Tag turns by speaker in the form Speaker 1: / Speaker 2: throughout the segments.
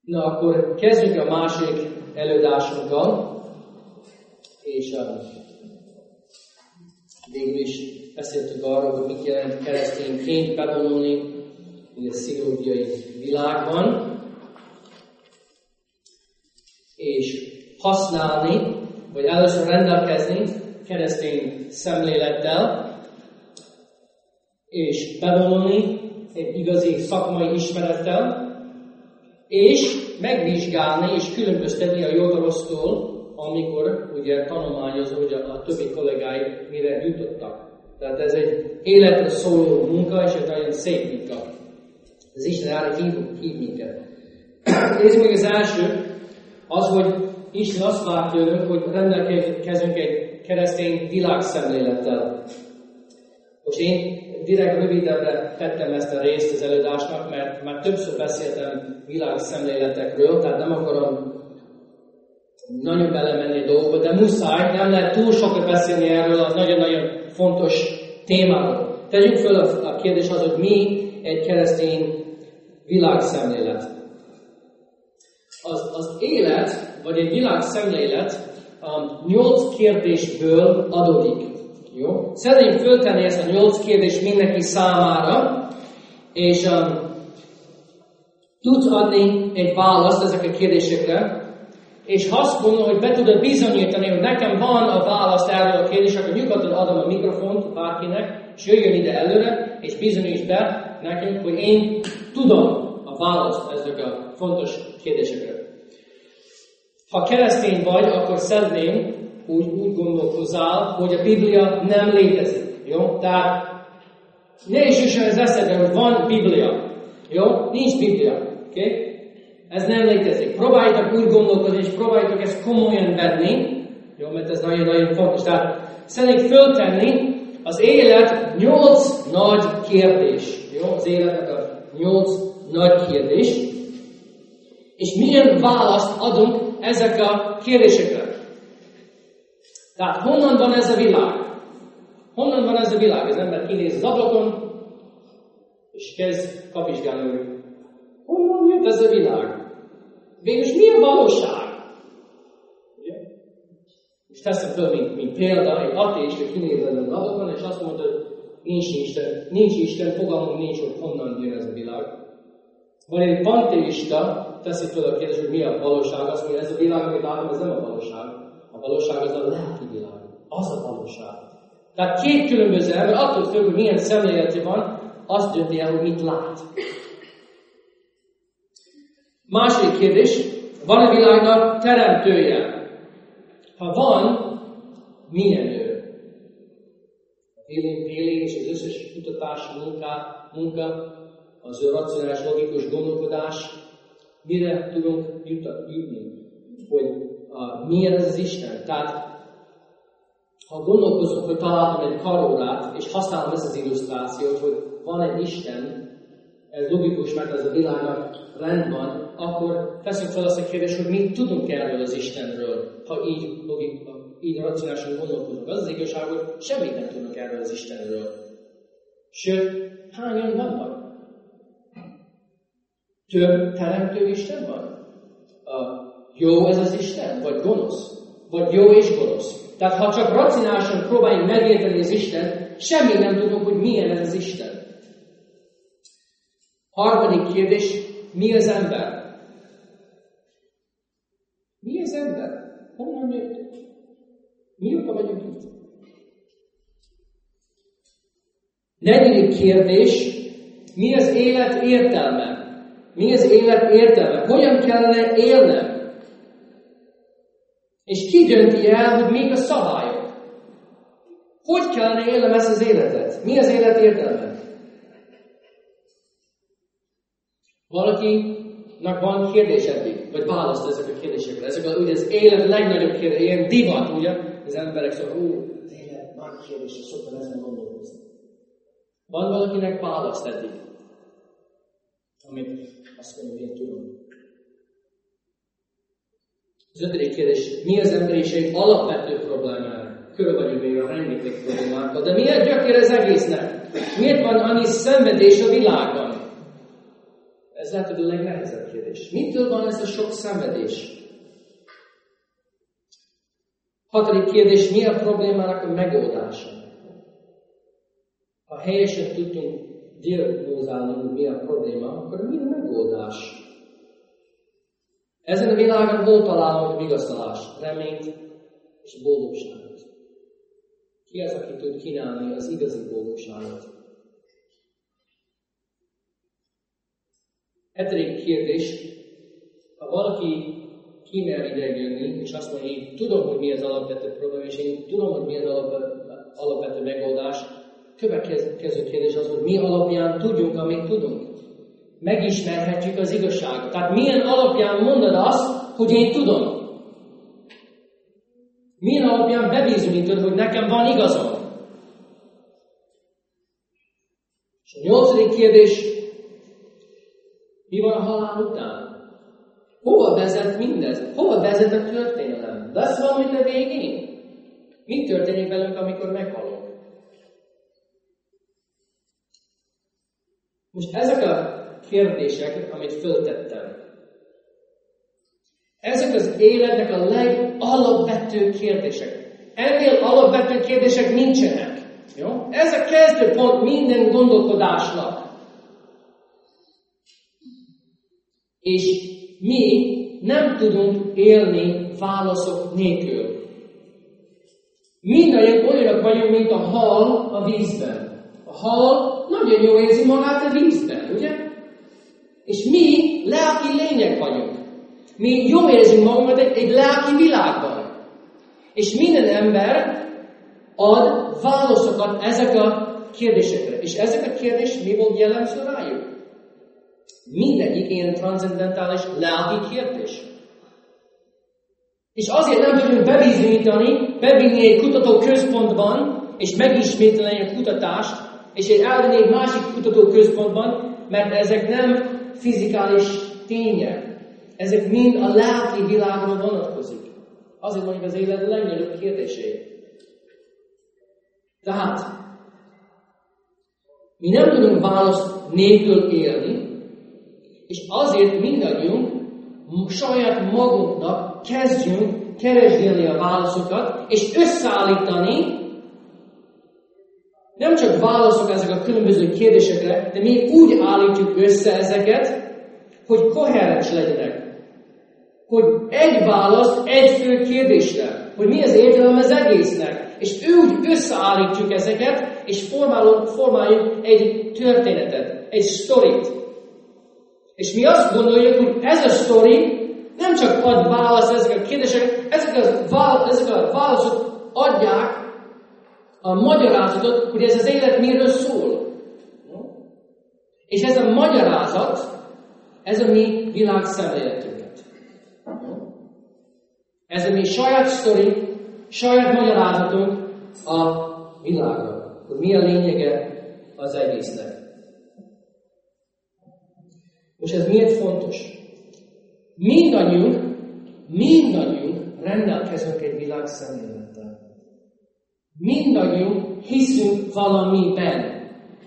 Speaker 1: Na, akkor kezdjük a második előadásunkkal, és végül is beszéltünk arról, hogy mit jelent keresztényként bevonulni a pszichológiai világban, és használni, vagy először rendelkezni keresztény szemlélettel, és bevonulni egy igazi szakmai ismerettel, és megvizsgálni és különböztetni a jogarosztól, amikor ugye tanulmányozó, hogy a többi kollégái mire jutottak. Tehát ez egy életre szóló munka, és egy nagyon szép munka. Ez Isten erre hív minket. Nézzük meg az első, az, hogy Isten azt vár tőlünk, hogy rendelkezünk egy keresztény világszemlélettel. Most én direkt rövidebbre tettem ezt a részt az előadásnak, mert már többször beszéltem világszemléletekről, tehát nem akarom nagyon belemenni dolgokba, de muszáj, nem lehet túl sokat beszélni erről a nagyon-nagyon fontos témáról. Tegyük föl a kérdés az, hogy mi egy keresztény világszemlélet. Az élet, vagy egy világszemlélet 8 kérdésből adódik. Jó? Szeretném föltenni ezt a 8 kérdést mindenki számára, és tudsz adni egy választ ezekre a kérdésekre, és ha azt mondom, hogy be tudod bizonyítani, hogy nekem van a választ erről a kérdésre, akkor nyugodtan adom a mikrofont bárkinek, és jöjjön ide előre, és bizonyíts be nekünk, hogy én tudom a választ ezekre a fontos kérdésekre. Ha keresztény vagy, akkor szeretném, úgy gondolkozzál, hogy a Biblia nem létezik. Jó? Tehát ne is jusson ez eszedbe, hogy van Biblia. Jó? Nincs Biblia. Okay? Ez nem létezik. Próbáljátok úgy gondolkozni, és próbáljátok ezt komolyan venni. Jó? Mert ez nagyon-nagyon fontos. Tehát szeretnék föltenni az élet 8 nagy kérdés. Jó? Az életnek a 8 nagy kérdés. És milyen választ adunk ezekre a kérdésekre. Tehát honnan van ez a világ? Honnan van ez a világ? Az ember kinéz az ablakon, és kezd kapizsgálni, hogy honnan jött ez a világ? Végülis mi a valóság? Ugye? És teszem föl, mint példa, egy ateista kinéz az ablakon, és azt mondta, hogy nincs Isten, fogalmunk nincs, hogy honnan jön ez a világ. Vagy egy panteista teszi föl a kérdést, hogy mi a valóság, azt mondja, ez a világ, amit látom, ez nem a valóság. A valóság az a lelki világ. Az a valóság. Tehát két különböző ember, attól függ, hogy milyen szemlélete van, azt dönti el, hogy mit lát. Második kérdés, van a világnak teremtője? Ha van, milyen ő? Vélemény és az összes kutatás, munka, az ő racionális, logikus gondolkodás, mire tudunk jutni? Hogy milyen ez az Isten? Tehát, ha gondolkozunk, hogy találtam egy karórát, és használom ezt az illusztrációt, hogy van egy Isten, ez logikus, mert ez a világnak rend van, akkor teszünk fel azt a kérdést, hogy mit tudunk erről az Istenről, ha így racionálisan gondolkozunk. Az az igazság, hogy semmit nem tudunk erről az Istenről. Sőt, hányan vannak? Több teremtő Isten van? Jó ez az Isten? Vagy gonosz? Vagy jó és gonosz? Tehát ha csak racionálisan próbáljuk megérteni az Istent, semmi nem tudunk, hogy milyen ez az Isten. Harmadik kérdés, mi az ember? Mi az ember? Honnan jöttünk? Mióta vagyunk itt? Negyedik kérdés, mi az élet értelme? Mi az élet értelme? Hogyan kellene élnem? És ki dönti el, hogy mik a szabályok? Hogy kellene élnem ezt az életet? Mi az élet értelme? Valakinek van kérdés eddig, vagy választ ezek a kérdésekre. Ezek ugye az élet legnagyobb kérdés, ilyen divat, ugye? Az emberek szólnak, az élet nagy kérdés, és sokan ezen gondolkozni. Van valakinek választ eddig? Amit azt mondom, én tudom. Az ötödik kérdés, mi az emberiség alapvető problémája? Körül vagyunk még a rengeteg problémákkal, de miért gyökér az egésznek? Miért van annyi szenvedés a világban? Ez lehet, hogy a legnehezebb kérdés. Mitől van ez a sok szenvedés? 6. kérdés, mi a problémának a megoldása? Ha helyesen tudtunk diagnózálni, hogy mi a probléma, akkor mi a megoldás? Ezen a világon hol találunk vigasztalást, reményt és boldogságot? Ki az, aki tud kínálni az igazi boldogságot? 7. kérdés, ha valaki kimer idejönni, és azt mondja, én tudom, hogy mi az alapvető probléma, és én tudom, hogy mi az alapvető megoldás, következő kérdés az, hogy mi alapján tudjunk, amit tudunk. Megismerhetjük az igazságot. Tehát milyen alapján mondod azt, hogy én tudom? Milyen alapján bebizonyítod, hogy nekem van igazam? És a 8. kérdés, mi van a halál után? Hova vezet mindez? Hova vezet a történelem? Lesz valamit a végén? Mi történik velünk, amikor meghalunk? Most ezek a kérdések, amit föltettem, ezek az életnek a legalapvető kérdések. Ennél alapvető kérdések nincsenek. Jó? Ez a kezdőpont minden gondolkodásnak. És mi nem tudunk élni válaszok nélkül. Mindannyian olyanok vagyunk, mint a hal a vízben. A hal nagyon jól érzi magát a vízben, ugye? És mi lelki lények vagyunk. Mi jól érzünk magunkat egy lelki világban. És minden ember ad válaszokat ezek a kérdésekre. És ezek a kérdések mi volt jellemző rájuk? Mindegyik ilyen transzendentális lelki kérdés. És azért nem tudjuk bebizonyítani, bevinni egy kutatóközpontban, és megismételni a kutatást, és elvinni egy másik kutatóközpontban, mert ezek nem fizikális tények. Ezek mind a lelki világra vonatkozik. Azért mondjuk az élet legnagyobb kérdései. Tehát, mi nem tudunk választ nélkül élni, és azért mindannyiunk saját magunknak kezdjünk keresgélni a válaszokat, és összeállítani, nem csak válaszok ezek a különböző kérdésekre, de mi úgy állítjuk össze ezeket, hogy koherens legyenek. Hogy egy válasz egy fő kérdésre, hogy mi az értelme az egésznek. És úgy összeállítjuk ezeket, és formáljuk egy történetet, egy sztorit. És mi azt gondoljuk, hogy ez a sztori nem csak ad választ ezek a kérdések, ezek a válaszok adják a magyarázatot, hogy ez az élet miről szól. És ez a magyarázat, ez a mi világszemléletünket. Ez a mi saját sztori, saját magyarázatunk a világra. Hogy mi a lényege az egésznek. Most ez miért fontos? Mindannyiunk rendelkezünk egy világszemlélettel. Mindannyiunk hiszünk valamiben.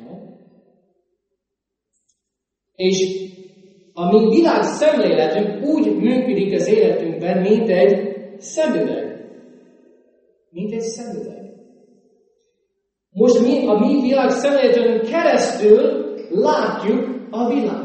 Speaker 1: És a mi világszemléletünk úgy működik az életünkben, mint egy szemüveg. Mint egy szemüveg. Most a mi világszemléletünk keresztül látjuk a világot.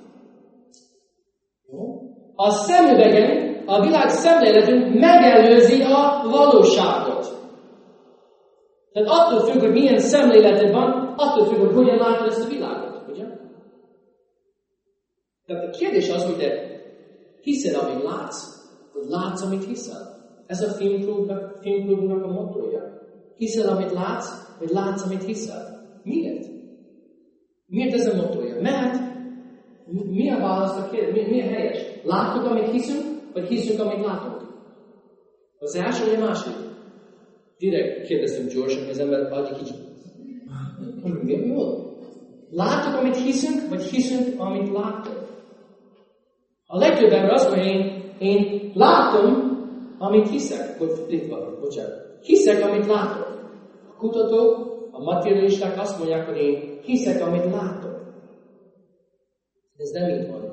Speaker 1: A szemüvegen a világ szemléletünk megelőzi a valóságot. Tehát attól függ, hogy milyen szemléleted van, attól függ, hogy hogyan látod ezt a világot. Ugye? Tehát a kérdés az, hogy te hiszed, amit látsz, vagy látsz, amit hiszel. Ez a filmklubnak a mottója. Hiszed, amit látsz, vagy látsz, amit hiszel. Miért? Miért ez a mottója? Mert mi a válasz a kérdés? Mi a helyes? Látjuk, amit hiszünk, vagy hiszünk, amit látunk? Az első, vagy a második? Direkt kérdeztem George-nak, az ember adja kicsit. Mi volt? Látjuk, amit hiszünk, vagy hiszünk, amit látunk? A legtöbb ember azt mondja, én látom, amit hiszek. Bocsánat. Hiszek, amit látok. A kutatók, a materialisták azt mondják, hogy én hiszek, amit látok. Ez nem így van.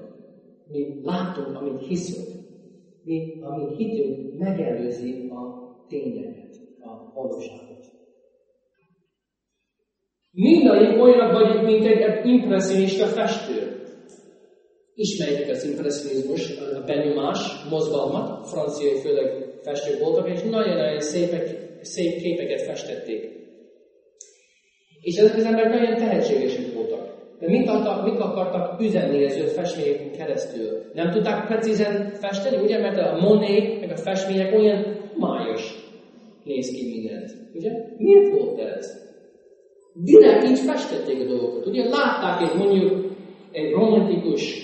Speaker 1: Mi látunk, amit hiszünk. Ami hitünk megelőzi a tényeket, a valóságot. Mindannyian olyanok vagyunk, mint egy impresszionista festő. Ismerjük az impresszionizmus, a benyomás, mozgalmat, franciai főleg festők voltak, és nagyon-nagyon szép képeket festették. És ezek az emberek nagyon tehetségesek voltak. De mit akartak üzenni az ő festményeken keresztül? Nem tudták precízen festeni, ugye? Mert a Monet, meg a festmények olyan májos néz ki mindent. Ugye? Miért volt ez? Direkt így festették a dolgokat. Ugye látták mondjuk egy romantikus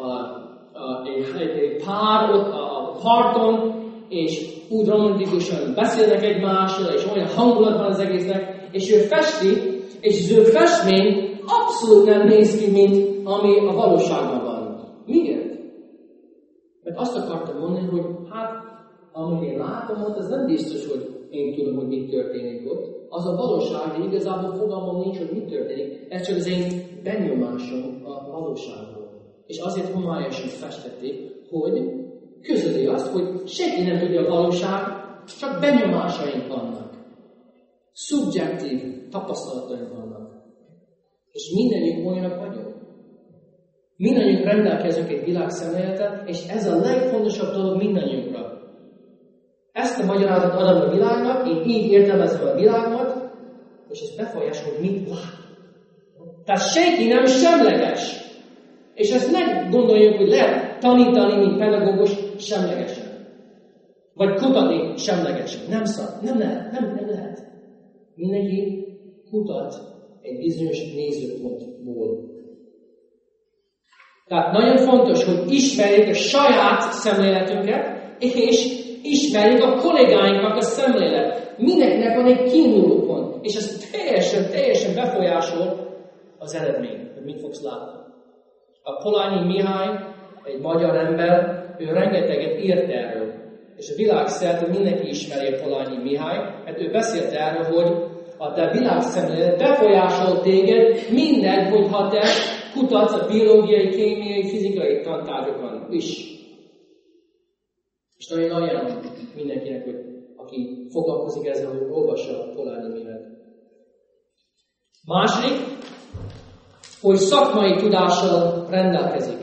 Speaker 1: egy pár ott a parton, és úgy romantikusan beszélnek egymással, és olyan hangulat van az egésznek, és ő festi, és az ő festmény abszolút nem néz ki, mint ami a valóságban van. Miért? Mert azt akartam mondani, hogy hát, amit én látom ott, az nem biztos, hogy én tudom, hogy mit történik ott. Az a valóság, de igazából fogalmam nincs, hogy mit történik. Ez csak az én benyomásom a valóságból. És azért homályosan festették, hogy közöli azt, hogy senki nem tudja a valóság, csak benyomásaink vannak. Szubjektív tapasztalataink vannak. És mindannyiunk olyanok vagyunk. Mindannyiunk rendelkezünk egy világszemléletet, és ez a legfontosabb dolog mindannyiunkra. Ezt a magyarázatot adom a világnak, én így értelmezem a világot, és ez befolyásol, hogy mit lát. Tehát senki nem semleges. És ezt ne gondoljuk, hogy lehet tanítani, mint pedagógus semlegesen. Vagy kutatni semlegesen. Nem szabad. Nem lehet. Mindenki kutat egy bizonyos nézőpontból. Tehát nagyon fontos, hogy ismerjük a saját szemléletünket, és ismerjük a kollégáinknak a szemlélet. Mindenkinek van egy kiinduló pont, és ez teljesen befolyásol az eredmény, hogy mit fogsz látni. A Polanyi Mihály, egy magyar ember, ő rengeteget írt erről. És a világszerte mindenki ismeri a Polanyi Mihály, mert ő beszélt erről, hogy a te világszemlélet befolyásol téged minden, hogyha te kutatsz a biológiai, kémiai, fizikai tantárgyakon is. És nagyon ajánlom mindenkinek, hogy aki foglalkozik ezzel, hogy olvassa a Polanyi Mihályt. Második, hogy szakmai tudással rendelkezik.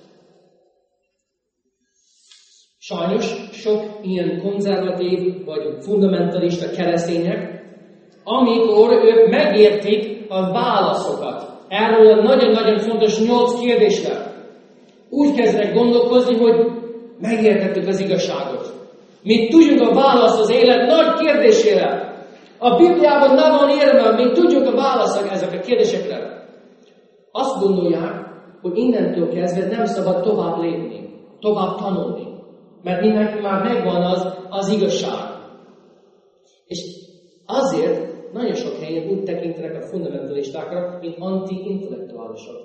Speaker 1: Sajnos sok ilyen konzervatív vagy fundamentalista keresztények, amikor ők megértik a válaszokat erről a nagyon-nagyon fontos 8 kérdésre, úgy kezdenek gondolkozni, hogy megértettük az igazságot. Mi tudjuk a választ az élet nagy kérdésére. A Bibliában nem van írva, mi tudjuk a választ ezek a kérdésekre. Azt gondolják, hogy innentől kezdve nem szabad tovább lépni, tovább tanulni. Mert mindenki már megvan az igazság. És azért nagyon sok helyen úgy tekintenek a fundamentalistákra, mint anti-intellektuálisok.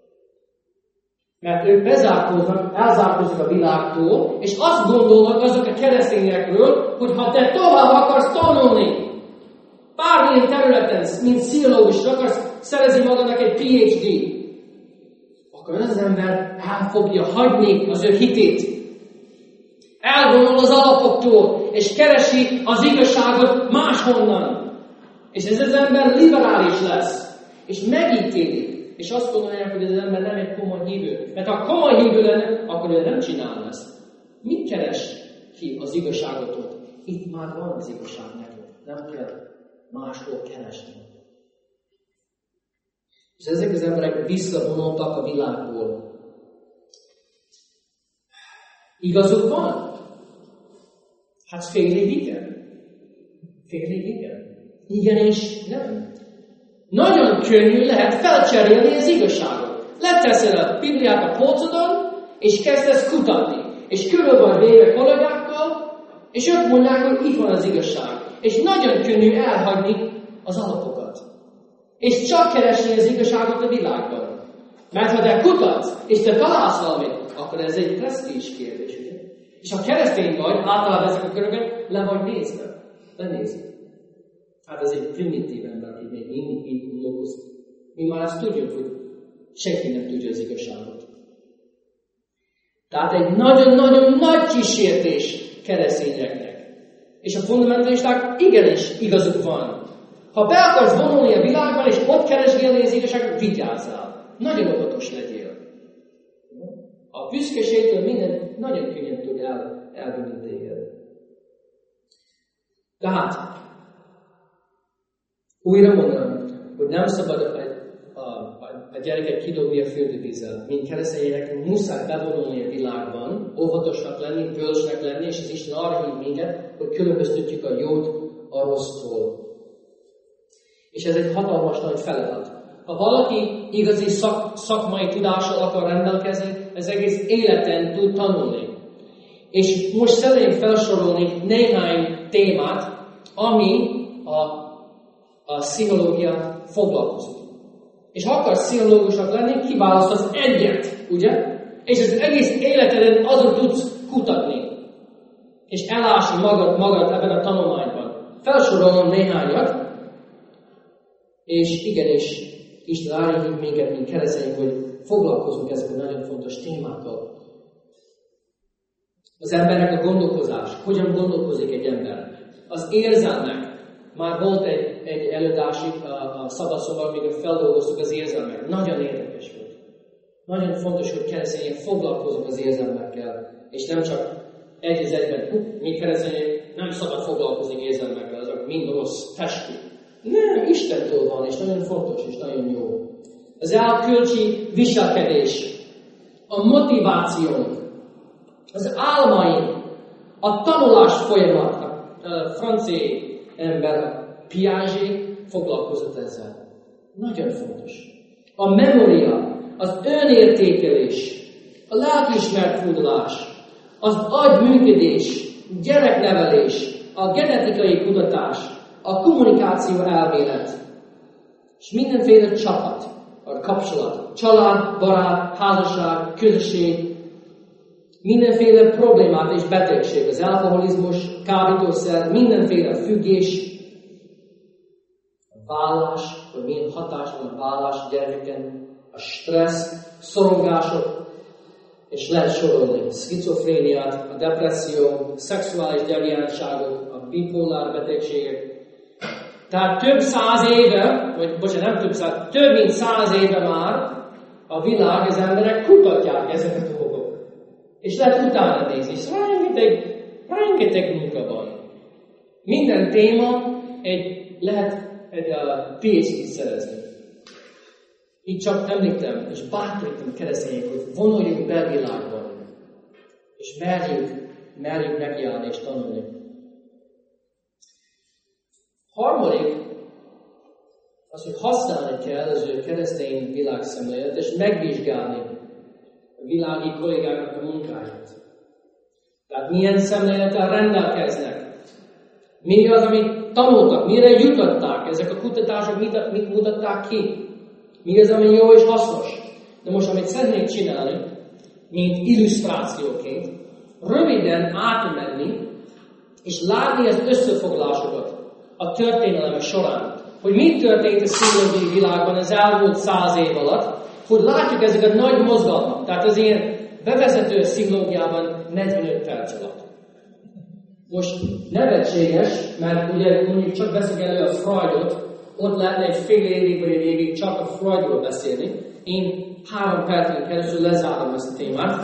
Speaker 1: Mert ők elzárkóznak a világtól, és azt gondolnak azok a keresztényekről, hogy ha te tovább akarsz tanulni, bármilyen területen, mint pszichológus, akarsz szerezni magadnak egy PhD, akkor az ember el fogja hagyni az ő hitét. Elvonul az alapoktól, és keresi az igazságot máshonnan. És ez az ember liberális lesz, és megítéli. És azt gondolják, hogy ez az ember nem egy komoly hívő. Mert ha komoly hívő lenne, akkor ő nem csinálna ezt. Mit keres ki az igazságot ott? Itt már van az igazság neked. Nem kell máshol keresni. És ezek az emberek visszavonultak a világból. Igazuk van? Hát félig igen. Félig igen. Igen és nem. Nagyon könnyű lehet felcserélni az igazságot. Leteszed a Bibliát a polcodon, és kezdesz kutatni. És körül vagy véve kollégákkal, és ők mondják, hogy itt van az igazság. És nagyon könnyű elhagyni az alapokat. És csak keresni az igazságot a világban. Mert ha te kutatsz, és te találsz valamit, akkor ez egy presztízs kérdés. Ugye? És ha keresztény vagy, általában ezek a körökön le vagy nézve. Lenézni. Hát ez egy primitív ember, aki még mindig így gondolkozik. Mi már azt tudjuk, hogy senki nem tudja az igazságot. Tehát egy nagyon-nagyon nagy kísértés keresztényeknek. És a fundamentalisták igenis igazuk van. Ha be akarsz vonulni a világban, és ott keresgélni az igazságot, vigyázzál. Nagyon óvatos legyél. A büszkeségtől minden nagyon könnyen tud elvinni téged. Tehát, újra mondom, hogy nem szabad a gyereket kidobni a fürdővízzel. Mint keresztények muszáj bevonulni a világban, óvatosnak lenni, bölcsnek lenni, és az Isten arra hív minket, hogy különböztetjük a jót a rossztól. És ez egy hatalmas nagy feladat. Ha valaki igazi szakmai tudással akar rendelkezni, ez egész életen tud tanulni. És most szeretném felsorolni néhány témát, ami a pszichológia foglalkozik. És ha akarsz pszichológusnak lenni, kiválasztasz egyet, ugye? És az egész életeden azon tudsz kutatni. És elásni magad ebben a tanulmányban. Felsorolom néhányat, és igenis, Isten arra hív minket, mint keresztények, hogy foglalkozunk ezekkel nagyon fontos témákkal. Az embernek a gondolkozás. Hogyan gondolkozik egy ember? Az érzelmek. Már volt egy előadás a szabadszomban, amikor feldolgoztuk az érzelmek. Nagyon érdekes volt. Nagyon fontos, hogy keresztények foglalkozunk az érzelmekkel, és nem csak egy az egyben. Mi keresztények nem szabad foglalkozni érzelmekkel, azok mind rossz, testi. Nem, Istentől van, és nagyon fontos, és nagyon jó. Az elkölcsi viselkedés, a motivációnk, az álmaink, a tanulás folyamat, a francia ember, a Piaget foglalkozott ezzel. Nagyon fontos. A memória, az önértékelés, a lelkiismeret fordulás, az agyműködés, gyereknevelés, a genetikai kutatás, a kommunikáció elmélet, és mindenféle csapat, a kapcsolat, család, barát, házasság, közösség, mindenféle problémát és betegség, az alkoholizmus, kábítószer, mindenféle függés, a vállás, hogy milyen hatás van a vállás a gyerekeken, a stressz, szorongások, és lehet sorolni szkizofréniát, a depresszió, a szexuális deviánsságok, a bipolár betegségek. Tehát több mint 100 éve már a világ, az emberek kutatják ezeket a dolgok. És lehet utána nézni, és rengeteg munka van. Minden téma lehet egy PhD-t szerezni. Így csak említem, és bátorítom keresztények, hogy vonuljunk be a világban, és merjünk nekiállni és tanulni. Harmadik, az, hogy használni kell az ő keresztény világszemléletet, és megvizsgálni a világi kollégáknak a munkáját. Tehát milyen szemlélettel rendelkeznek. Mi az, amit tanultak, mire jutották, ezek a kutatások mit mutatták ki. Mi az, ami jó és hasznos. De most, amit szeretnék csinálni, mint illusztrációként, röviden átmenni, és látni az összefoglalásokat a történelem során. Hogy mi történt a pszichológiai világban az elmúlt 100 év alatt, hogy látjuk ezeket a nagy mozgalmak. Tehát az ilyen bevezető pszichológiában 45 perc alatt. Most nevetséges, mert ugye mondjuk csak veszek elő a Freudot, ott lehetne egy fél évig vagy egy évig csak a Freudról beszélni. Én 3 percen keresztül lezárom ezt a témát.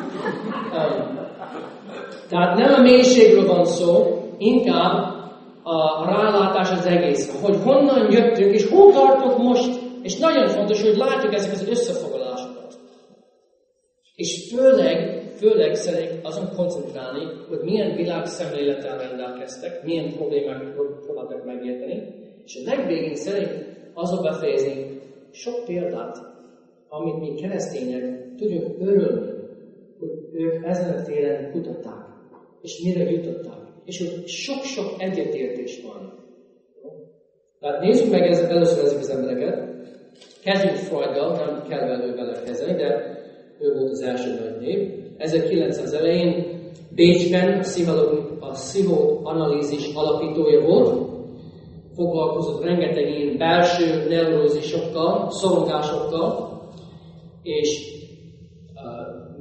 Speaker 1: Tehát nem a mélységről van szó, inkább a rálátás az egész, hogy honnan jöttünk, és hol tartunk most, és nagyon fontos, hogy látjuk ezeket az összefoglalásokat. És főleg szeretnék azon koncentrálni, hogy milyen világszemlélettel rendelkeztek, milyen problémákat próbáltak megérteni, és a legvégén szeretnék azon befejezni sok példát, amit mi keresztények tudjuk örülni, hogy ők ezen a téren kutatták, és mire jutották. És hogy sok-sok egyetértés van. Tehát nézzük meg először ezek az embereket. Kezdjük Freuddal, nem kell vele kezdeni, de ő volt az első nagy név. 1900 elején Bécsben a pszichoanalízis alapítója volt. Foglalkozott rengeteg ilyen belső neurózisokkal, szorongásokkal, és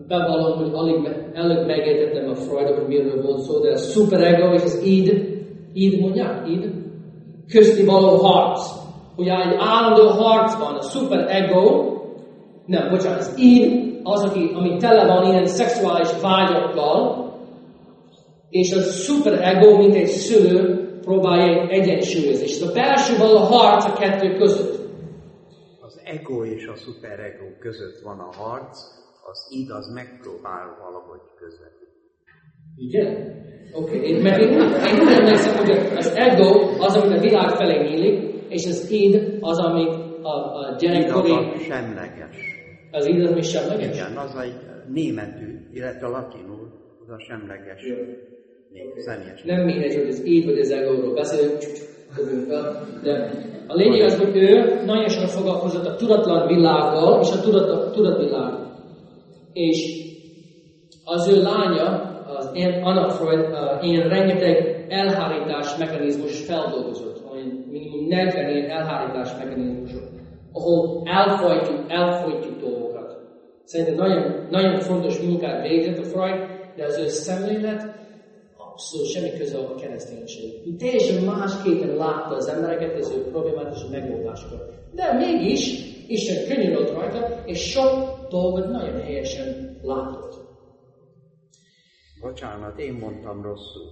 Speaker 1: bevallom, hogy előbb megértettem a Freudot, hogy miről volt szó, de a szuperego és az id mondják, közti való harc. Ugye egy állandó harcban a szuperego, az id, az, ami tele van ilyen szexuális vágyakkal, és a szuperego, mint egy szülő, próbálja egyensúlyozni. És a belső való harc a kettő között.
Speaker 2: Az ego és a szuperego között van a harc, az id az megpróbál valahogy közvetíteni.
Speaker 1: Igen? Oké. Én úgy emlékszem, hogy az ego az, amit a világ felé nyílik, és az id az, amit a gyerekkori...
Speaker 2: Id az semleges.
Speaker 1: Az id az mi semleges?
Speaker 2: Igen, az egy németű, illetve latinul, az a semleges. Személyes.
Speaker 1: Nem mindegy, hogy az id vagy az egóról beszélünk, de a lényeg az, hogy ő nagyon sokat foglalkozott a tudatlan világgal és a tudatvilággal. És az ő lánya, az Anna Freud, ilyen rengeteg elhárítás mechanizmus feldolgozott, minimum 40 ilyen elhárítás mechanizmusok, ahol elfolytjuk dolgokat. Szerintem nagyon, nagyon fontos munkát végzett a Freud, de az ő szemlélet abszolút semmi köze a kereszténység. Teljesen másképpen látta az embereket, az ő problémátos megoldásokat. De mégis Isten könyörült rajta, és sok dolgot nagyon helyesen látott.
Speaker 2: Bocsánat, én mondtam rosszul.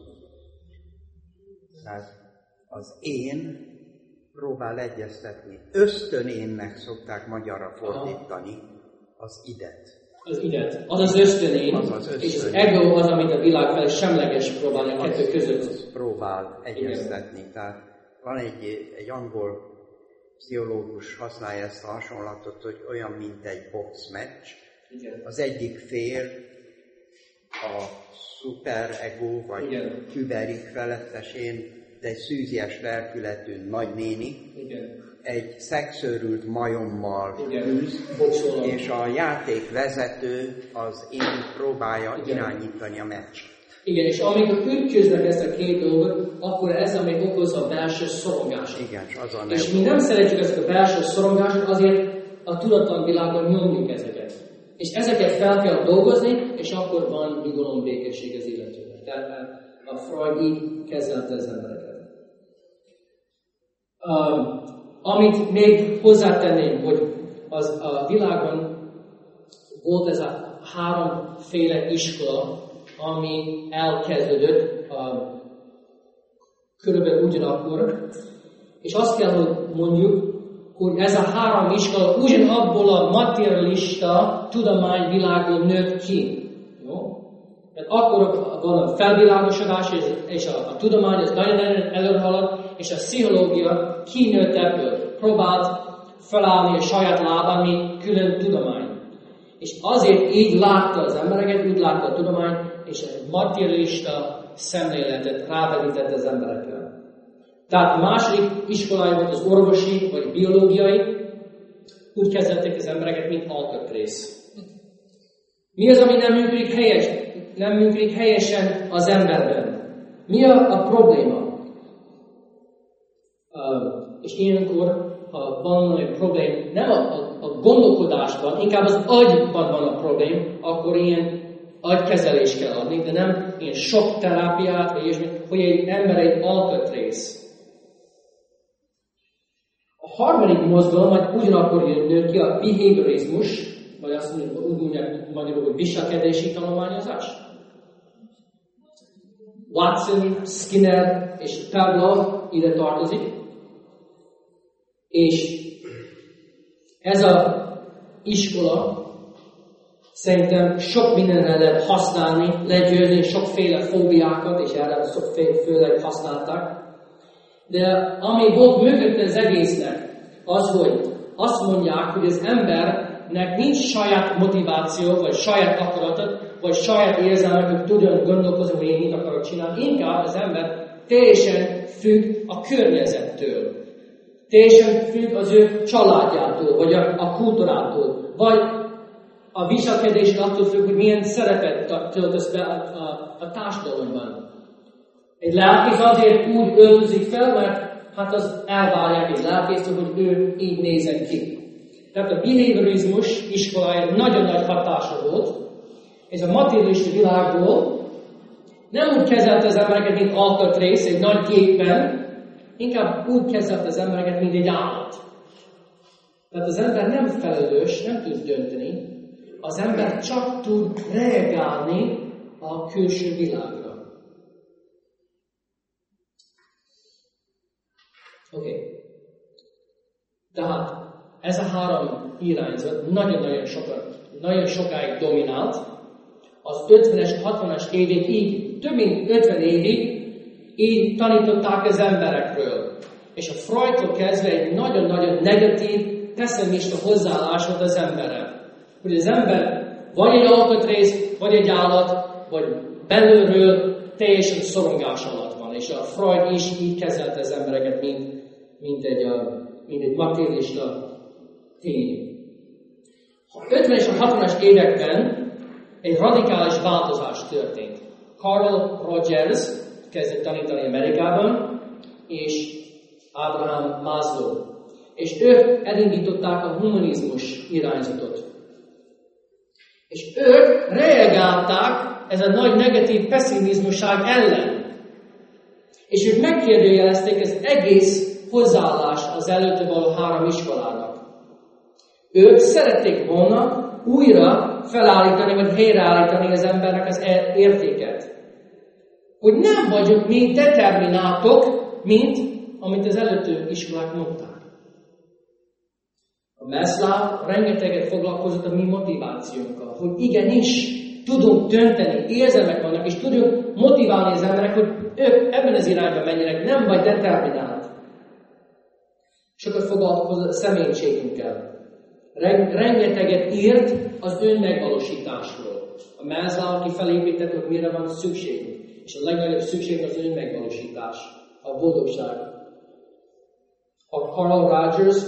Speaker 2: Tehát az én próbál egyeztetni. Ösztönénnek szokták magyarra fordítani az idet.
Speaker 1: Az idet. Az az ösztönén, és az ego az, amit a világ felé semleges próbálni a kettő között.
Speaker 2: Próbál egyeztetni. Igen. Tehát van egy angol pszichológus használja ezt a hasonlatot, hogy olyan, mint egy boxmeccs. Az egyik fél a szuperego, vagy überig felettesén, de egy szűzies lelkületű nagynéni, egy szexőrült majommal küzd, és a játékvezető az én próbálja irányítani a meccset.
Speaker 1: Igen, és amikor ütköznek ezt a két dolgot, akkor ez, ami okozza a belső szorongást.
Speaker 2: Igen,
Speaker 1: és mi nem szeretjük ezt a belső szorongást, azért a tudatlan világon nyomjuk ezeket. És ezeket fel kell dolgozni, és akkor van nyugalom, békesség az illetőben. Tehát a Freud így kezelte az embereket. Amit még hozzátenném, hogy az a világon volt ez a háromféle iskola, ami elkezdődött körülbelül ugyanakkor, és azt kell, hogy mondjuk, hogy ez a három iskola ugyanabból a materialista tudományvilágból nőtt ki. Jó? Mert akkor van a felvilágosodás, és a tudomány az nagyon előrehaladt, és a pszichológia kinőtt ebből, próbált felállni a saját lábán, mint külön tudomány. És azért így látta az embereket, úgy látta a tudomány, és a materialista szemléletet rávetített az emberekre. Tehát a második iskolája volt az orvosi, vagy biológiai, úgy kezelték az embereket, mint alkatrész. Mi az, ami nem működik helyesen az emberben? Mi a probléma? És ilyenkor, ha van egy problém, nem a gondolkodásban, inkább az agyban van a problém, akkor ilyen agykezelést kell adni, de nem ilyen sok terápiát, vagy ilyesmi, hogy egy ember egy alkatrész. A harmadik mozgalom, majd ugyanakkor jön ki a behaviorizmus, vagy azt mondjuk, úgy mondják magyarul, hogy viselkedési tanulmányozás. Watson, Skinner és Pavlov ide tartozik. És ez az iskola szerintem sok mindenre lehet használni, legyőzni sokféle fóbiákat, és erre sokféle használták. De ami volt mögött az egésznek, az, hogy azt mondják, hogy az embernek nincs saját motiváció, vagy saját akaratot, vagy saját érzelmek, hogy tudjon gondolkozni, hogy én mit akarok csinálni. Inkább az ember teljesen függ a környezettől. Teljesen függ az ő családjától, vagy a kultúrától, vagy a viselkedés attól függ, hogy milyen szerepet töltesz be a társadalomban. Egy lelkész azért úgy öltözik fel, mert hát az elvárják egy lelkésztől, hogy ő így nézen ki. Tehát a behaviorizmus iskolája nagyon nagy hatása volt, Ez a materialista világból nem úgy kezelte az embereket, mint alkatrész egy nagy gépben, inkább úgy kezelte az embereket, mint egy állat. Tehát az ember nem felelős, nem tud dönteni, az ember csak tud reagálni a külső világra. Oké. Tehát ez a három irányzat nagyon sokáig dominált. Az 50-es, 60-as évig így, több mint 50 évig így tanították az emberekről. És a Freudtól kezdve egy nagyon-nagyon negatív, pessimista hozzáállás volt az emberre. Hogy az ember vagy egy alkatrész, vagy egy állat, vagy belülről teljesen szorongás alatt van. És a Freud is így kezelte az embereket, mint egy materialista tény. A 50-es és a 60-as években egy radikális változás történt. Carl Rogers kezdett tanítani Amerikában, és Abraham Maslow. És ők elindították a humanizmus irányzatot. És ők reagálták ez a nagy negatív pessimizmusság ellen. És ők megkérdőjelezték az egész hozzáállás az előtte való három iskolának. Ők szerették volna újra felállítani, vagy helyreállítani az embernek az értéket. Hogy nem vagyunk mi determinátok, mint amit az előttő iskolák mondták. A Maslow rengeteget foglalkozott a mi motivációnkkal, hogy igenis tudunk dönteni, érzelmek vannak, és tudunk motiválni az emberek, hogy ők ebben az irányban menjenek, nem vagy determinált. Sokat foglalkozott a személyiségünkkel. Rengeteget írt az önmegvalósításról. A Maslow, aki felépített, hogy mire van szükségünk. És a legnagyobb szükség az önmegvalósítás, a boldogság. A Carl Rogers,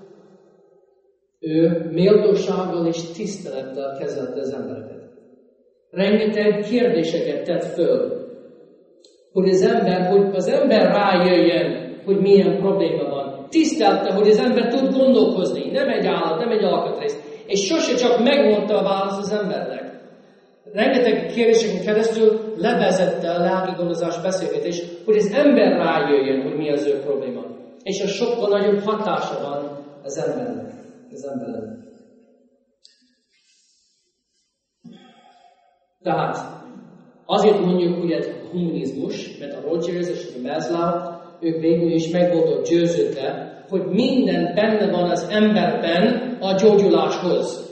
Speaker 1: ő méltósággal és tisztelettel kezelte az embereket. Rengeteg kérdéseket tett föl, hogy az ember rájöjjön, hogy milyen probléma van. Tisztelte, hogy az ember tud gondolkozni, nem egy állat, nem egy alkatrész. És sose csak megmondta a választ az embernek. Rengeteg kérdéseken keresztül levezette a lelki gondozás beszélgetés, hogy az ember rájöjjön, hogy mi az ő probléma. És a sokkal nagyobb hatása van az embernek. Tehát azért mondjuk, hogy ez humanizmus, mert a Rogers és a Maslow, ők végül is meg voltak győződve, hogy minden benne van az emberben a gyógyuláshoz.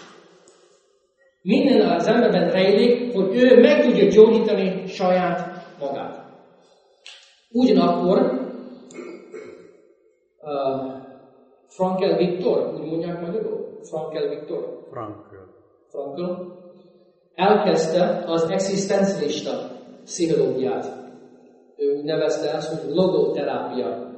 Speaker 1: Minden az emberben rejlik, hogy ő meg tudja gyógyítani saját magát. Ugyanakkor Frankl Viktor, úgy mondják magyarul? Frankl Viktor? Frankl. Elkezdte az egzisztencialista pszichológiát. Ő úgy nevezte ezt, hogy logoterápia.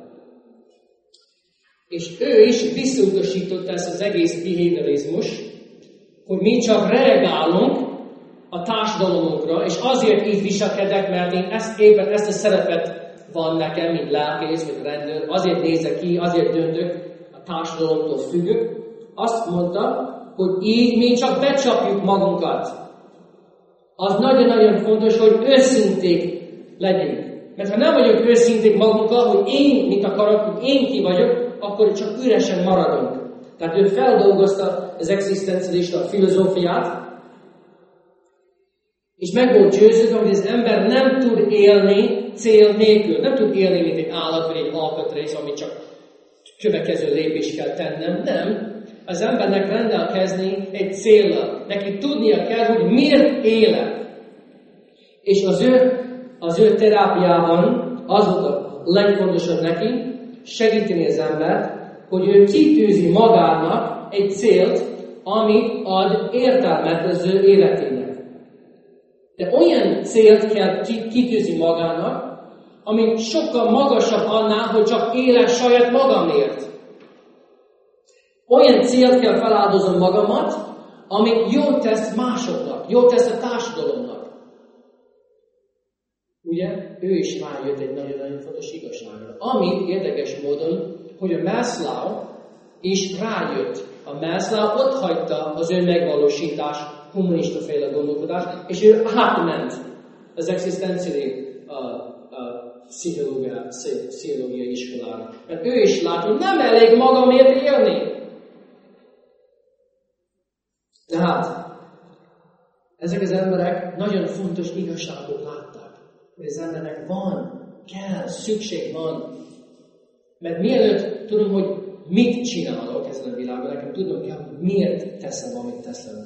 Speaker 1: És ő is visszautasította ezt az egész behavioralizmus, hogy mi csak reagálunk a társadalmunkra, és azért így viselkedek, mert én éppen ezt a szerepet van nekem, mint lelkész vagy rendőr, azért nézek ki, azért döntök, a társadalomtól függök. Azt mondta, hogy így mi csak becsapjuk magunkat. Az nagyon-nagyon fontos, hogy őszinték legyünk. Mert ha nem vagyunk őszinték magunkkal, hogy én mit akarok, hogy én ki vagyok, akkor csak üresen maradunk. Tehát ő feldolgozta az egzisztencialista filozófiát, és meg volt győződve, hogy az ember nem tud élni cél nélkül. Nem tud élni, mint egy állat, vagy egy alkatrész, amit csak következő lépést kell tennem. Nem. Az embernek rendelkezni egy céllal. Neki tudnia kell, hogy miért élek. És az ő terápiában az volt a legfontosabb neki, segíteni az embert, hogy ő kitűzi magának egy célt, amit ad értelmet az ő életének. De olyan célt kell kitűzni magának, ami sokkal magasabb annál, hogy csak élek saját magamért. Olyan célt kell feláldozom magamat, ami jót tesz másoknak, jót tesz a társadalomnak. Ugye? Ő is rájött egy nagyon-nagyon fontos igazságra. Ami érdekes módon, hogy a Maslow is rájött. A Maslow ott hagyta az önmegvalósítás humanista féle gondolkodás, és ő átment az egzisztenciális pszichológiai iskolára. Mert ő is lát, hogy nem elég magamért élni. De hát, ezek az emberek nagyon fontos igazságot látták. Hogy az embernek van, kell, szükség van. Mert mielőtt tudom, hogy mit csinálok ezen a világban, nekem tudnom kell, hogy miért teszem, amit teszem.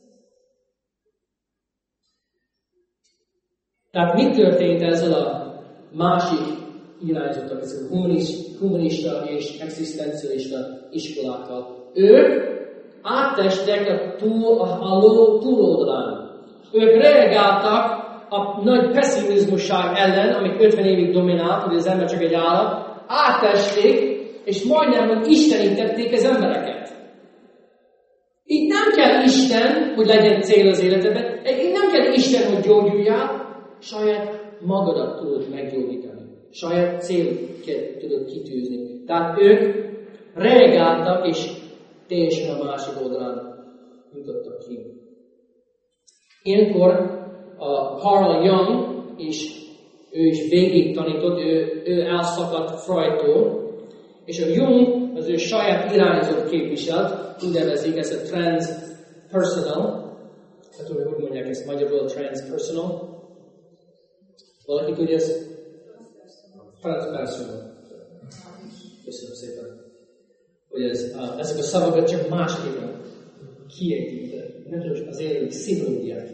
Speaker 1: Tehát mi történt ezzel a másik irányzattal, ezzel a humanista és egzisztencialista iskolákkal? Ők átestek a ló túloldalán. Ők reagáltak a nagy pessimizmusság ellen, amik 50 évig dominált, hogy az ember csak egy állat, átesték, és majdnem, hogy istenítették az embereket. Így nem kell Isten, hogy legyen cél az életedben, így nem kell Isten, hogy gyógyuljál, saját magadat tudod meggyógyítani. Saját célt tudod kitűzni. Tehát ők reagáltak, és teljesen a másik oldalán jutottak ki. Ilyenkor a Carl Jung, ő is végig tanított, ő elszakadt Freudtól, és a Jung az ő saját irányzót képviselt, úgy nevezik ezt a transpersonal, nem tudom, hogy mondják ezt magyarul, transpersonal. Valaki tudja ezt? Transpersonal. Köszönöm szépen. Hogy ezek a szavakat csak másképpen kiejtik, de nem tudom, azért, hogy szigorúdiák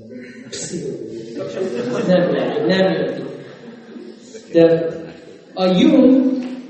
Speaker 1: nem jön ki. De a Jung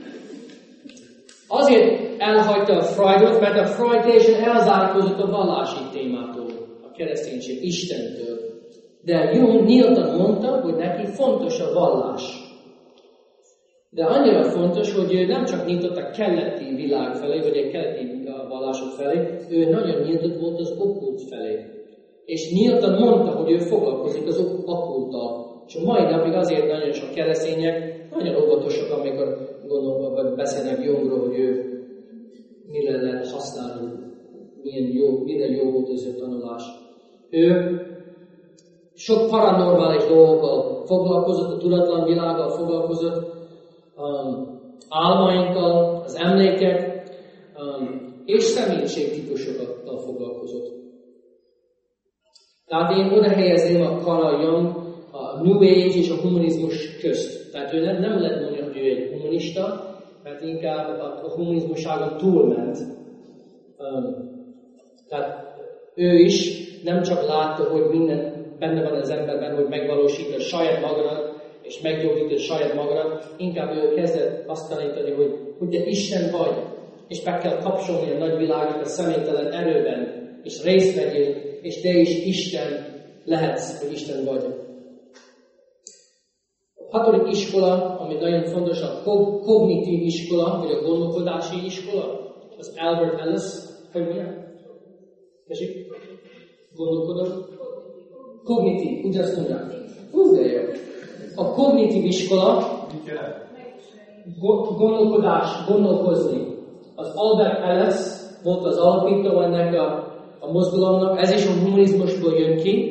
Speaker 1: azért elhagyta a Freudot, mert a Freud teljesen elzárkózott a vallási témától, a kereszténység, Istentől. De a Jung nyíltan mondta, hogy neki fontos a vallás. De annyira fontos, hogy ő nem csak nyitott a keleti világ felé, vagy a keleti vallások felé, ő nagyon nyitott volt az okkult felé. És nyíltan mondta, hogy ő foglalkozik az okkulttal. És a mai napig azért nagyon sok keresztények nagyon óvatosak, amikor beszélnek Jungról, hogy ő mire lehet használni, mire jó volt az ő tanulás. Ő sok paranormális dolgokkal foglalkozott, a tudatlan világgal foglalkozott, álmainkkal, az emlékek, és személyiségtípusokkal foglalkozott. Tehát én oda helyezném a Carl Jung a New Age és a humanizmus közt. Tehát ő nem lehet mondani, hogy ő egy humanista, mert inkább a humanizmuságon túlment. Tehát ő is nem csak látta, hogy minden benne van az emberben, hogy megvalósítja saját magadat, és meggyógyítja saját magadat, inkább ő kezdett azt tanítani, hogy te Isten vagy, és meg kell kapcsolni a nagyvilágot a személytelen erőben, és részt vegyél, és te is Isten lehetsz, hogy Isten vagy. A 6. iskola, ami nagyon fontos, a kognitív iskola, vagy a gondolkodási iskola, az Albert Ellis, hogy mondják? Tessék? Gondolkodom? Kognitív, ugyanazt mondják. De jó. A kognitív iskola, gondolkozni. Az Albert Ellis volt az alapító ennek a mozgalomnak, ez is a humanizmusból jön ki.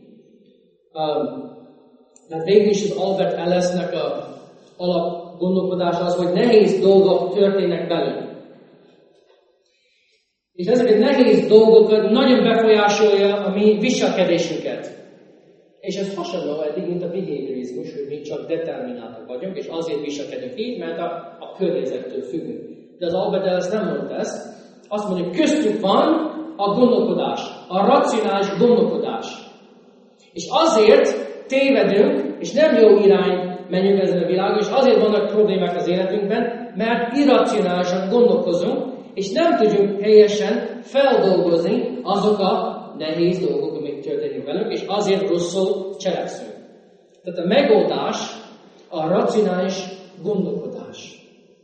Speaker 1: De végül is az Albert Ellisnek a alap gondolkodása az, hogy nehéz dolgok történnek velünk. És ezeket nehéz dolgokat nagyon befolyásolja a mi viselkedésünket. És ez hasonló eddig, mint a behaviorizmus, hogy mi csak determináltak vagyunk, és azért viselkedünk így, mert a környezettől függünk. De az Albert Ellis nem mondta ezt. Azt mondja, hogy köztük van a gondolkodás, a racionális gondolkodás. És azért tévedünk, és nem jó irány menjünk ezen a világon, és azért vannak problémák az életünkben, mert irracionálisan gondolkozunk, és nem tudjuk helyesen feldolgozni azok a nehéz dolgok, amik történik velünk, és azért rosszul cselekszünk. Tehát a megoldás a racionális gondolkodás.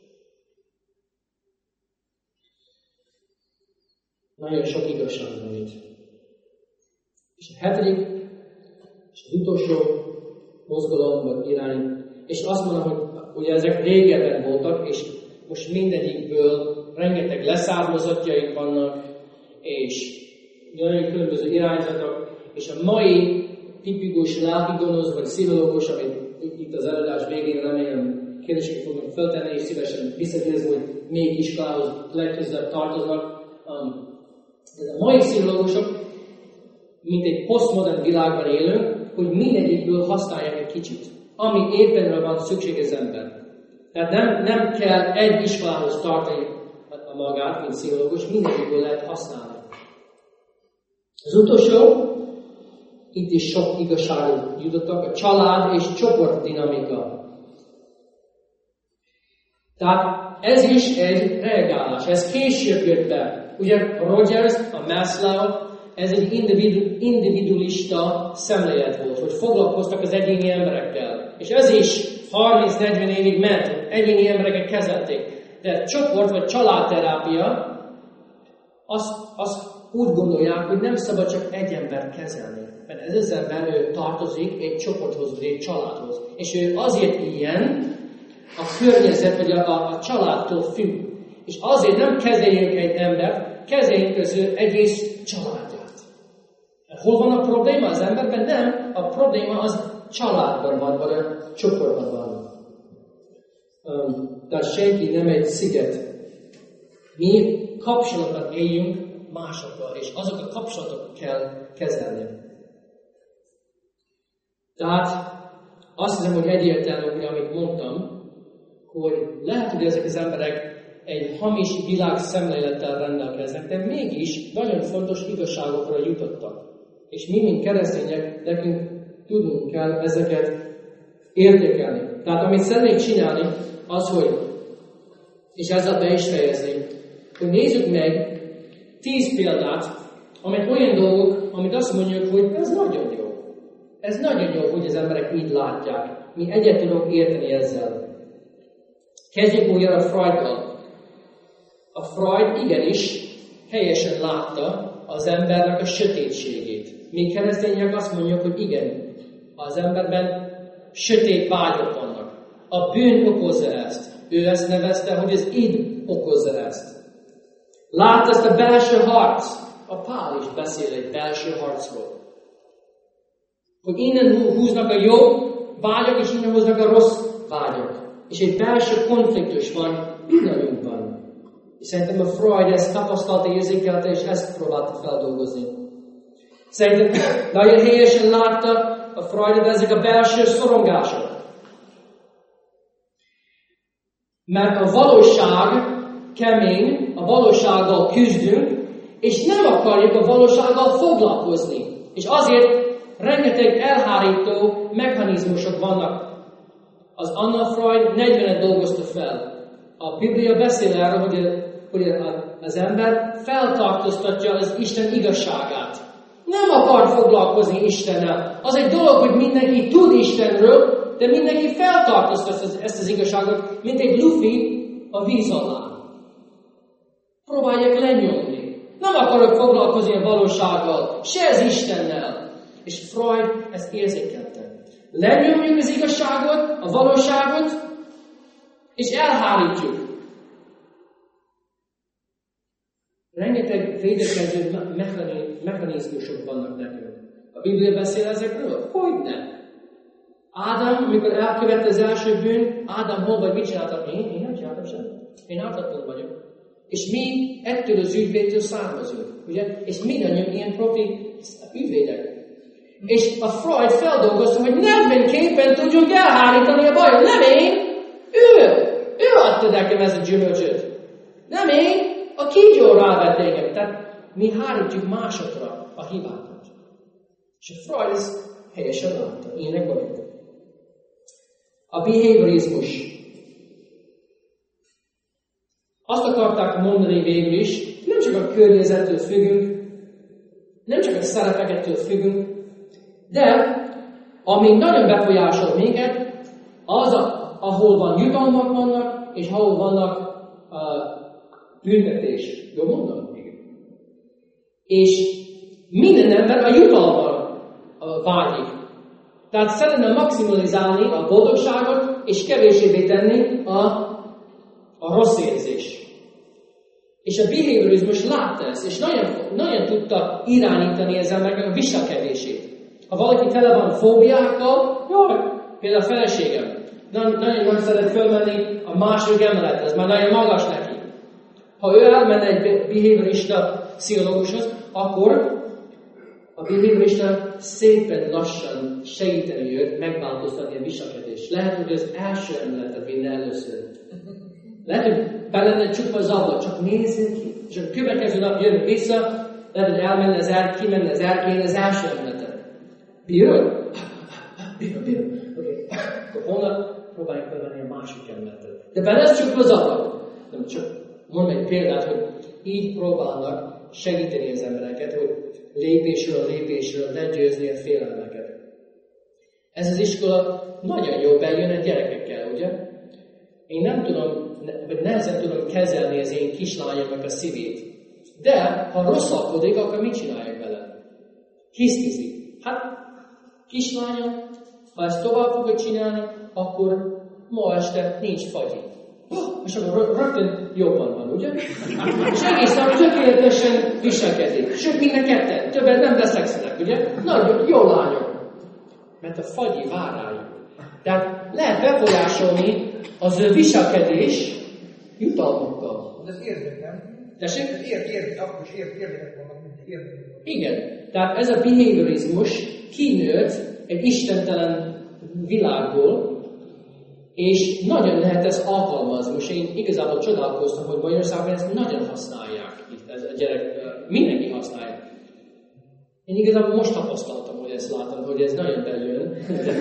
Speaker 1: Nagyon sok igazság van itt. És a 7. és az utolsó mozgalom vagy irány, és azt mondom, hogy ezek régebben voltak, és most mindegyikből rengeteg leszármazottjaik vannak, és nagyon különböző irányzatok, és a mai tipikus lelkigonosz vagy pszichológus, amit itt az előadás végén remélem kérdéseket fogunk feltenni, és szívesen visszatérzni, hogy melyik iskolához legközelebb tartoznak. A mai pszichológusok, mint egy posztmodern világban élünk, hogy mindegyikből használják egy kicsit, ami éppen van szükség az ember. Tehát nem kell egy iskolához tartani a magát, mint pszichológus, mindegyikből lehet használni. Az utolsó, itt is sok igazságot jutottak, a család és csoportdinamika. Tehát ez is egy reagálás, ez később jött be. Ugye Rogers, a Maslow, ez egy individualista szemlélet volt, hogy foglalkoztak az egyéni emberekkel. És ez is 30-40 évig ment, egyéni embereket kezelték. De csoport vagy családterápia, azt úgy gondolják, hogy nem szabad csak egy ember kezelni. Mert ez az ember tartozik egy csoporthoz, vagy egy családhoz. És ő azért ilyen, a környezet, vagy a családtól függ. És azért nem kezeljünk egy embert, kezeljünk az ő egész családját. Hol van a probléma az emberben? Nem. A probléma az családban van, vagy a csoportban van. Tehát senki nem egy sziget. Mi kapcsolatban éljünk másokkal, és azok a kapcsolatok kell kezelni. Tehát azt hiszem, hogy egyértelmű, hogy amit mondtam, hogy lehet, hogy ezek az emberek egy hamis világszemlélettel rendelkeznek, de mégis nagyon fontos igazságokra jutottak. És mi, mint keresztények, nekünk tudnunk kell ezeket értékelni. Tehát amit szeretnék csinálni, az, hogy, és ezzel be is fejezni, hogy nézzük meg 10 példát, amely olyan dolgok, amit azt mondjuk, hogy ez nagyon jó. Ez nagyon jó, hogy az emberek így látják. Mi egyet tudunk érteni ezzel. Kezdjük újra a Freudgal. A Freud igenis helyesen látta az embernek a sötétségét. Mi keresztények azt mondjuk, hogy igen, az emberben sötét vágyok vannak. A bűn okozza ezt. Ő ezt nevezte, hogy az id okozza ezt. Lát ezt a belső harc. A Pál is beszél egy belső harcról. Hogy innen húznak a jó vágyok, és innen húznak a rossz vágyok. És egy belső konfliktus van mindannyiunkban. És szerintem a Freud ezt tapasztalta, érzékelte, és ezt próbálta feldolgozni. Szerintem nagyon helyesen látta a Freud, de ezek a belső szorongások. Mert a valóság kemény, a valósággal küzdünk, és nem akarjuk a valósággal foglalkozni. És azért rengeteg elhárító mechanizmusok vannak. Az Anna Freud 40-et dolgozta fel. A Biblia beszél erről, hogy az ember feltartóztatja az Isten igazságát. Nem akar foglalkozni Istennel. Az egy dolog, hogy mindenki tud Istenről, de mindenki feltartóztatja ezt az igazságot, mint egy lufi a víz alá. Próbálják lenyomni. Nem akarok foglalkozni a valósággal, se az Istennel. És Freud ezt érzékelte. Lenyomjuk az igazságot, a valóságot, és elhárítjuk. Rengeteg védekező mechanizmusok vannak nekünk. A Biblia beszél ezekről? Hogyne? Ádám, amikor elkövette az első bűn, Ádám hol vagy, mit csináltak? Én nem csináltam semmit. Én ártatlan vagyok. És mi ettől az ügyvédtől származunk. Ugye? És mindannyian ilyen profi ügyvédek. És a Freud feldolgozta, hogy 40-képpen tudjuk elhárítani a bajot. Nem én, ő adta nekem ezt a gyümölcsöt. Nem én, a kígyó rávett engem. Tehát mi hárítjuk másokra a hibákat. És a Freud ezt helyesen látta. Ilyenek vagyunk. A behaviorizmus. Azt akarták mondani végül is, nem csak a környezettől függünk, nem csak a szerepekettől függünk, de ami nagyon befolyásol minket, az, ahol van jutalmak vannak, és ahol vannak büntetés. Jól mondom? És minden ember a jutalommal vágyik. Tehát szeretne maximalizálni a boldogságot, és kevésébbé tenni a rossz érzés. És a behaviorizmus látta ezt, és nagyon tudta irányítani az emberek a viselkedését. Ha valaki tele van fóbiákkal, jaj, például a feleségem, nagyon nem szeret fölmenni a második emelet, ez már nagyon magas neki. Ha ő elmenne egy behaviorista pszichológushoz, akkor a behaviorista szépen lassan segíteni őt megváltoztatni a viselkedést. Lehet, hogy az első emeletet vinne először. Lehet, hogy be lenne csukva az ablak, csak nézzük ki. És a következő nap jön vissza, lehet, hogy elmenne kimenne az erkélyen az első emeletet. Bírod? Bírom. Oké. Akkor holnap próbáljuk felvenni a másik emeletet. De be lesz csukva az ablak. Nem csak mondom egy példát, hogy így próbálnak segíteni az embereket, hogy lépésről legyőzni a félelmeket. Ez az iskola nagyon jó bejön a gyerekekkel, ugye? Én nem tudom, vagy nehezen tudom kezelni az én kislányomnak a szívét. De, ha rosszalkodik, akkor mit csináljak vele? Hisztizik. Hát, kislányom, ha ezt tovább fogod csinálni, akkor ma este nincs fagyi. És akkor rögtön jobban van, ugye? És egész nap tökéletesen viselkedik. Sőt, minden ketten. Többet nem beszekszenek, ugye? Nagyon jó lányok. Mert a fagyi vár rájuk. Tehát lehet befolyásolni az ő viselkedés jutalmakkal.
Speaker 3: Ez érdek, nem?
Speaker 1: Tessék?
Speaker 3: Akkor is érdekek vannak, mint érdekek.
Speaker 1: Igen. Tehát ez a behaviorizmus kinőtt egy istentelen világból, és nagyon lehet ezt alkalmazni. Most én igazából csodálkoztam, hogy Magyarországon ezt nagyon használják. Ez a gyerek, mindenki használja. Én igazából most tapasztaltam, hogy ezt látom, hogy ez nagyon bejön.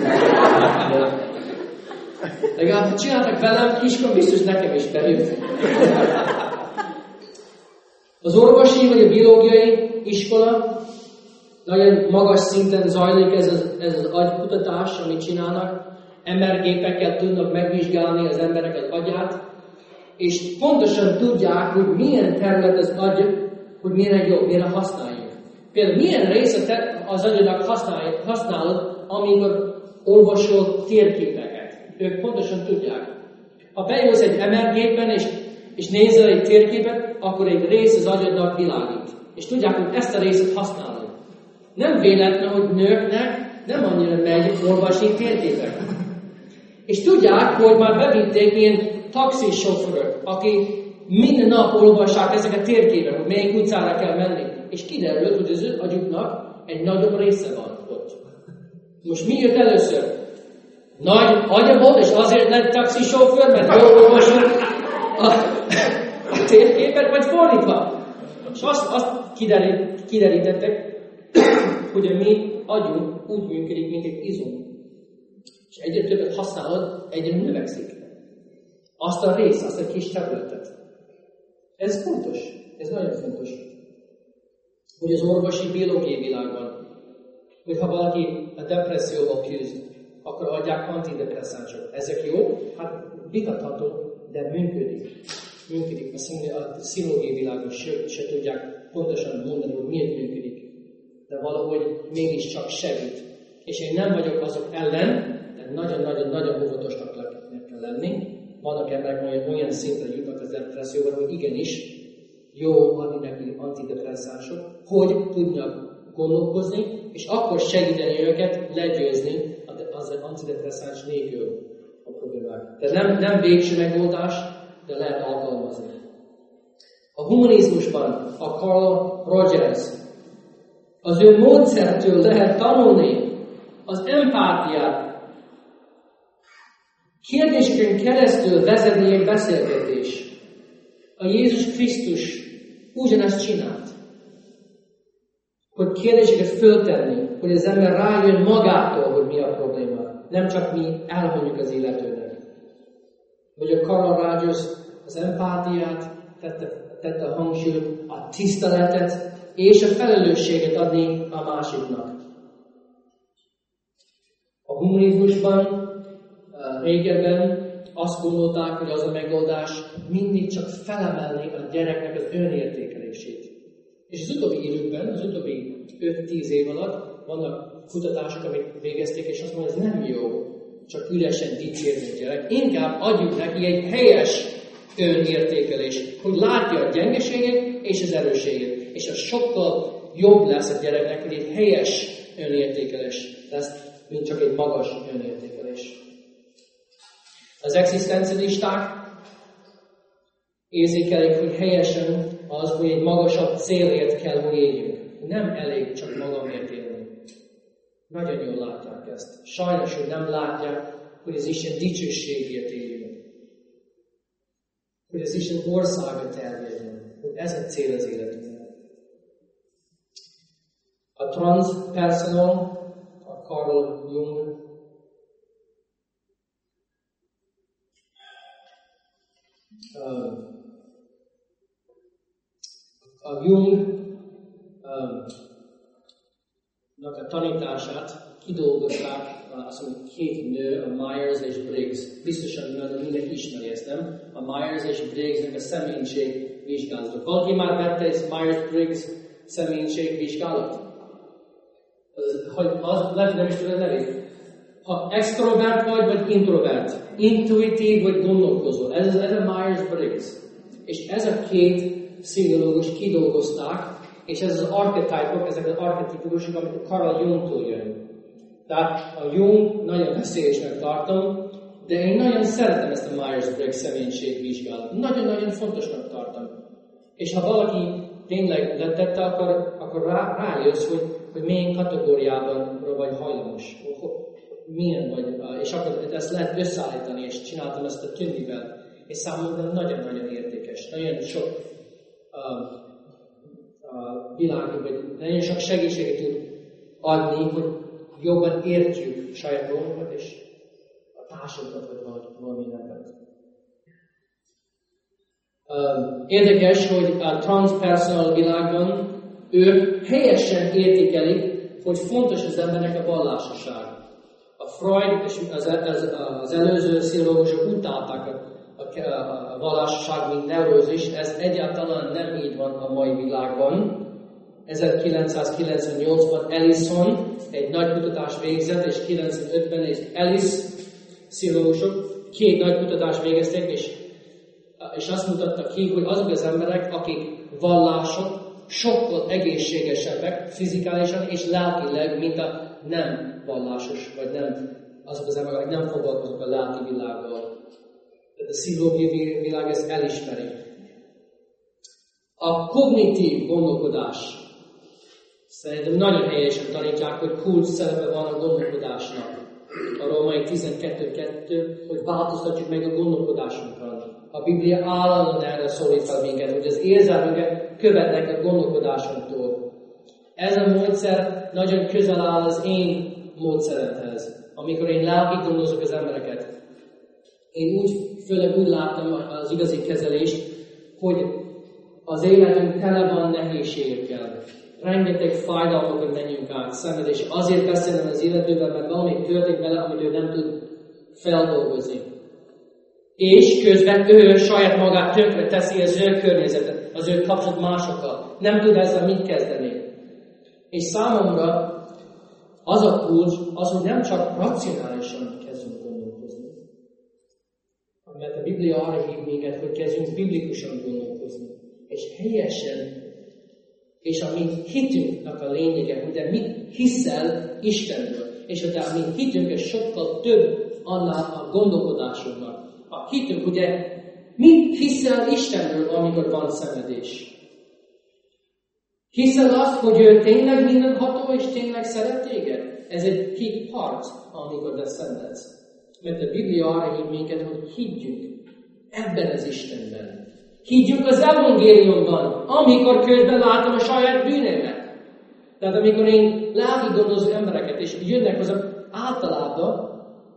Speaker 1: Legalább csináltak velem, kiskor biztos nekem is bejön. Az orvosi vagy a biológiai iskola nagyon magas szinten zajlik ez az agykutatás, amit csinálnak. Embergépekkel tudnak megvizsgálni az emberek az agyát, és pontosan tudják, hogy milyen terület az agy, hogy mire jó, mire használjuk. Például milyen része az agyadnak használod, amikor olvasol térképeket. Ők pontosan tudják. Ha bejössz egy embergépben, és nézel egy térképet, akkor egy rész az agyadnak világít. És tudják, hogy ezt a részt használod. Nem véletlen, hogy nőknek nem annyira megy olvasni térképeket. És tudják, hogy már bevitték ilyen taxisofőrök, akik minden nap olvassák ezeket a térképeket, hogy melyik utcára kell menni. És kiderült, hogy az ő agyuknak egy nagyobb része van ott. Most mi jött először? Nagy agya volt, és azért lett taxisofőr, mert jól olvasott a térképet, vagy fordítva. És azt kiderítettek, hogy a mi agyunk úgy működik, mint egy izom. És egyre többet használod, egyre növekszik. Azt a részt, azt a kis területet. Ez fontos. Ez nagyon fontos. Hogy az orvosi biológiai világban, hogy ha valaki a depresszióval küzd, akkor adják antidepresszánsok. Ezek jó? Hát vitatható, de működik. Működik. A pszichológiai világban se tudják pontosan mondani, hogy miért működik. De valahogy mégiscsak segít. És én nem vagyok azok ellen, nagyon-nagyon óvatosnak kell lenni. Vannak emberek, olyan szintre jutnak az depresszióval, hogy igenis jó adni neki antidepresszánsok, hogy tudnak gondolkozni, és akkor segíteni őket legyőzni az antidepresszáns nélkül a problémák. Tehát nem végső megoldás, de lehet alkalmazni. A humanizmusban a Carl Rogers az ő módszertől lehet tanulni az empátiát. Kérdéseken keresztül vezetni egy beszélgetés. A Jézus Krisztus ugyanezt csinált. Hogy kérdéseket föltenni, hogy az ember rájön magától, hogy mi a probléma. Nem csak mi elmondjuk az illetőnek. Vagy a Carl Rogers az empátiát tette a hangsúlyt, a tiszteletet és a felelősséget adni a másiknak. A humanizmusban régebben azt gondolták, hogy az a megoldás mindig csak felemelni a gyereknek az önértékelését. És az utóbbi időkben, az utóbbi 5-10 év alatt vannak kutatások, amik végezték, és azt mondják, ez nem jó, csak üresen dicsérni a gyerek. Inkább adjuk neki egy helyes önértékelés, hogy látja a gyengeségét és az erősségét. És az sokkal jobb lesz a gyereknek, hogy egy helyes önértékelés lesz, mint csak egy magas önértékelés. Az egzisztencialisták érzékelik, hogy helyesen az, hogy egy magasabb célért kell, hogy éljünk. Nem elég csak magamért élni. Nagyon jól látják ezt. Sajnos, hogy nem látják, hogy az Isten dicsőségért éljünk. Hogy az Isten országa terjedjen. Hogy ez a cél az életünkben. A transpersonal, a Carl Jung, a Jungnak a tanítását kidolgozták, azt mondom, két nő, a Myers és Briggs. Biztosan mindenki ismeri ezt, nem? A Myers és Briggsnek a személyiség vizsgálatot. Valaki már vette ezt Myers-Briggs személyiség vizsgálat? Az lehet, nem is tudod nevét. Ha extrovert vagy introvert, intuitív vagy gondolkozó. Ez a Myers-Briggs. És ez a két pszichológus kidolgozták, és ez az archetypok, ezek az archetípusok, amit a Carl Jungtól jön. Tehát a Jung nagyon veszélyesnek tartom, de én nagyon szeretem ezt a Myers-Briggs személyiségvizsgálatot. Nagyon-nagyon fontosnak tartom. És ha valaki tényleg letette, akkor rájössz, hogy milyen kategóriában vagy hajlamos. Milyen vagy, és akkor ezt lehet összeállítani, és csináltam ezt a tündivel. És számomra nagyon-nagyon értékes. Nagyon sok világi, vagy nagyon sok segítséget tud adni, hogy jobban értjük saját magunkat, és a társadalmat, vagy valami nevet. Érdekes, hogy a transpersonal világban ők helyesen értékelik, hogy fontos az embernek a vallásosság. A Freud és az előző pszichológusok utálták a vallásosság, mint neurózis. Ez egyáltalán nem így van a mai világban. 1998-ban Ellison egy nagy kutatást végzett, és 95-ben egy Ellis pszichológusok két nagy kutatást végeztek, és azt mutatta ki, hogy azok az emberek, akik vallások, sokkal egészségesebbek fizikálisan és lelkileg, mint a nem vallásos, vagy nem azok az emberek, akik nem foglalkoznak a lelki világgal. A pszichológiai világ ezt elismeri. A kognitív gondolkodás. Szerintem nagyon helyesen tanítják, hogy kulcs szerepe van a gondolkodásnak. A Római 12.2, hogy változtatjuk meg a gondolkodásunkat. A Biblia állandóan erre szólít fel minket, hogy az érzelmeket követnek a gondolkodásunktól. Ez a módszer nagyon közel áll az én módszeremhez, amikor én lelki gondozok az embereket. Én főleg úgy láttam az igazi kezelést, hogy az életünk tele van nehézségekkel. Rengeteg fájdalmakon menjünk át, szenvedés. Azért beszélem az illetőben, mert valami történik vele, amit ő nem tud feldolgozni. És közben ő saját magát tönkre teszi az ő környezetet, az ő kapcsolat másokkal. Nem tud ezzel mit kezdeni. És számomra az a kulcs, az, hogy nem csak racionálisan kezdünk gondolkozni, mert a Biblia arra hív minket, hogy kezdjünk biblikusan gondolkozni. És helyesen, és a mi hitünknek a lényege, hogy de mit hiszel Istenről. És hogy a mi hitünk és sokkal több annál a gondolkodásunknak. A hitünk, ugye, mit hiszel Istenről, amikor van szenvedés? Hiszel azt, hogy ő tényleg mindenható és tényleg szeret téged? Ez egy hit harc, amikor te szenvedsz. Mert a Biblia arra hív minket, hogy higgyünk ebben az Istenben. Higgyünk az evangéliumban, amikor közben látom a saját bűneimet. Tehát amikor én lelki gondozó embereket, és jönnek hozzám, általában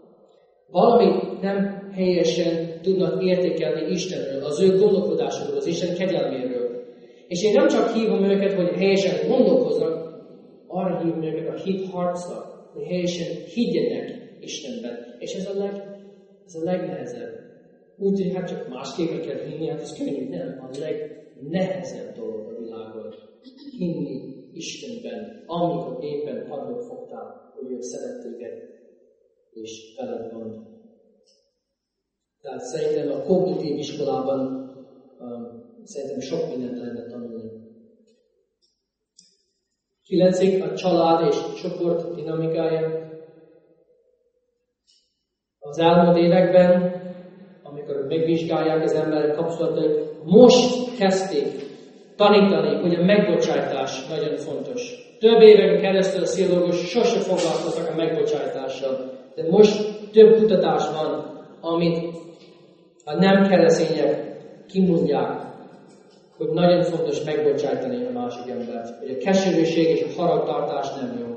Speaker 1: valamit nem helyesen tudnak értékelni Istenről, az ő gondolkodásokról, az Isten kegyelméről. És én nem csak hívom őket, hogy helyesen gondolkoznak, arra hívom őket a hit harcra, hogy helyesen higgyenek Istenben. És ez a legnehezebb. Úgy, hogy hát csak másképpen kell hinni, hát ez könnyű. Nem, a legnehezebb dolog a világon. Hinni Istenben, amikor éppen padlót fogtál, hogy ő szeret téged, és veled van. Tehát szerintem a kognitív iskolában szerintem sok mindent lehetne tanulni. 9. a család és csoport dinamikája. Az elmúlt években, amikor megvizsgálják az emberek kapcsolatait, most kezdték tanítani, hogy a megbocsátás nagyon fontos. Több éveken keresztül a pszichológus sose foglalkoztak a megbocsátással, de most több kutatás van, amit a nem keresztények kimondják, hogy nagyon fontos megbocsátani a másik embert, hogy a keserűség és a haragtartás nem jó.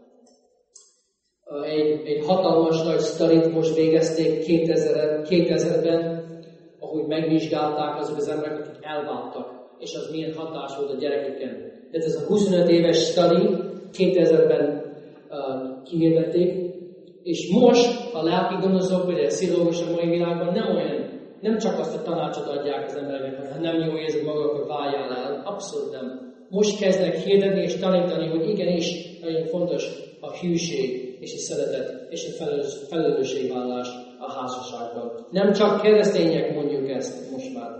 Speaker 1: Egy hatalmas nagy sztorit most végezték 2000-ben, ahogy megvizsgálták azok az emberek, akik elváltak, és az milyen hatás volt a gyerekeken. Tehát ez a 25 éves sztori 2000-ben kihirdették, és most a lelki gondozók, vagy a pszichológusok a mai világban nem csak azt a tanácsot adják az embereknek, hogy ha nem jól érzed magad, akkor váljál el. Abszolút nem. Most kezdnek hirdetni és tanítani, hogy igenis nagyon fontos a hűség és a szeretet és a felelősségvállalás a házasságban. Nem csak keresztények mondjuk ezt most már.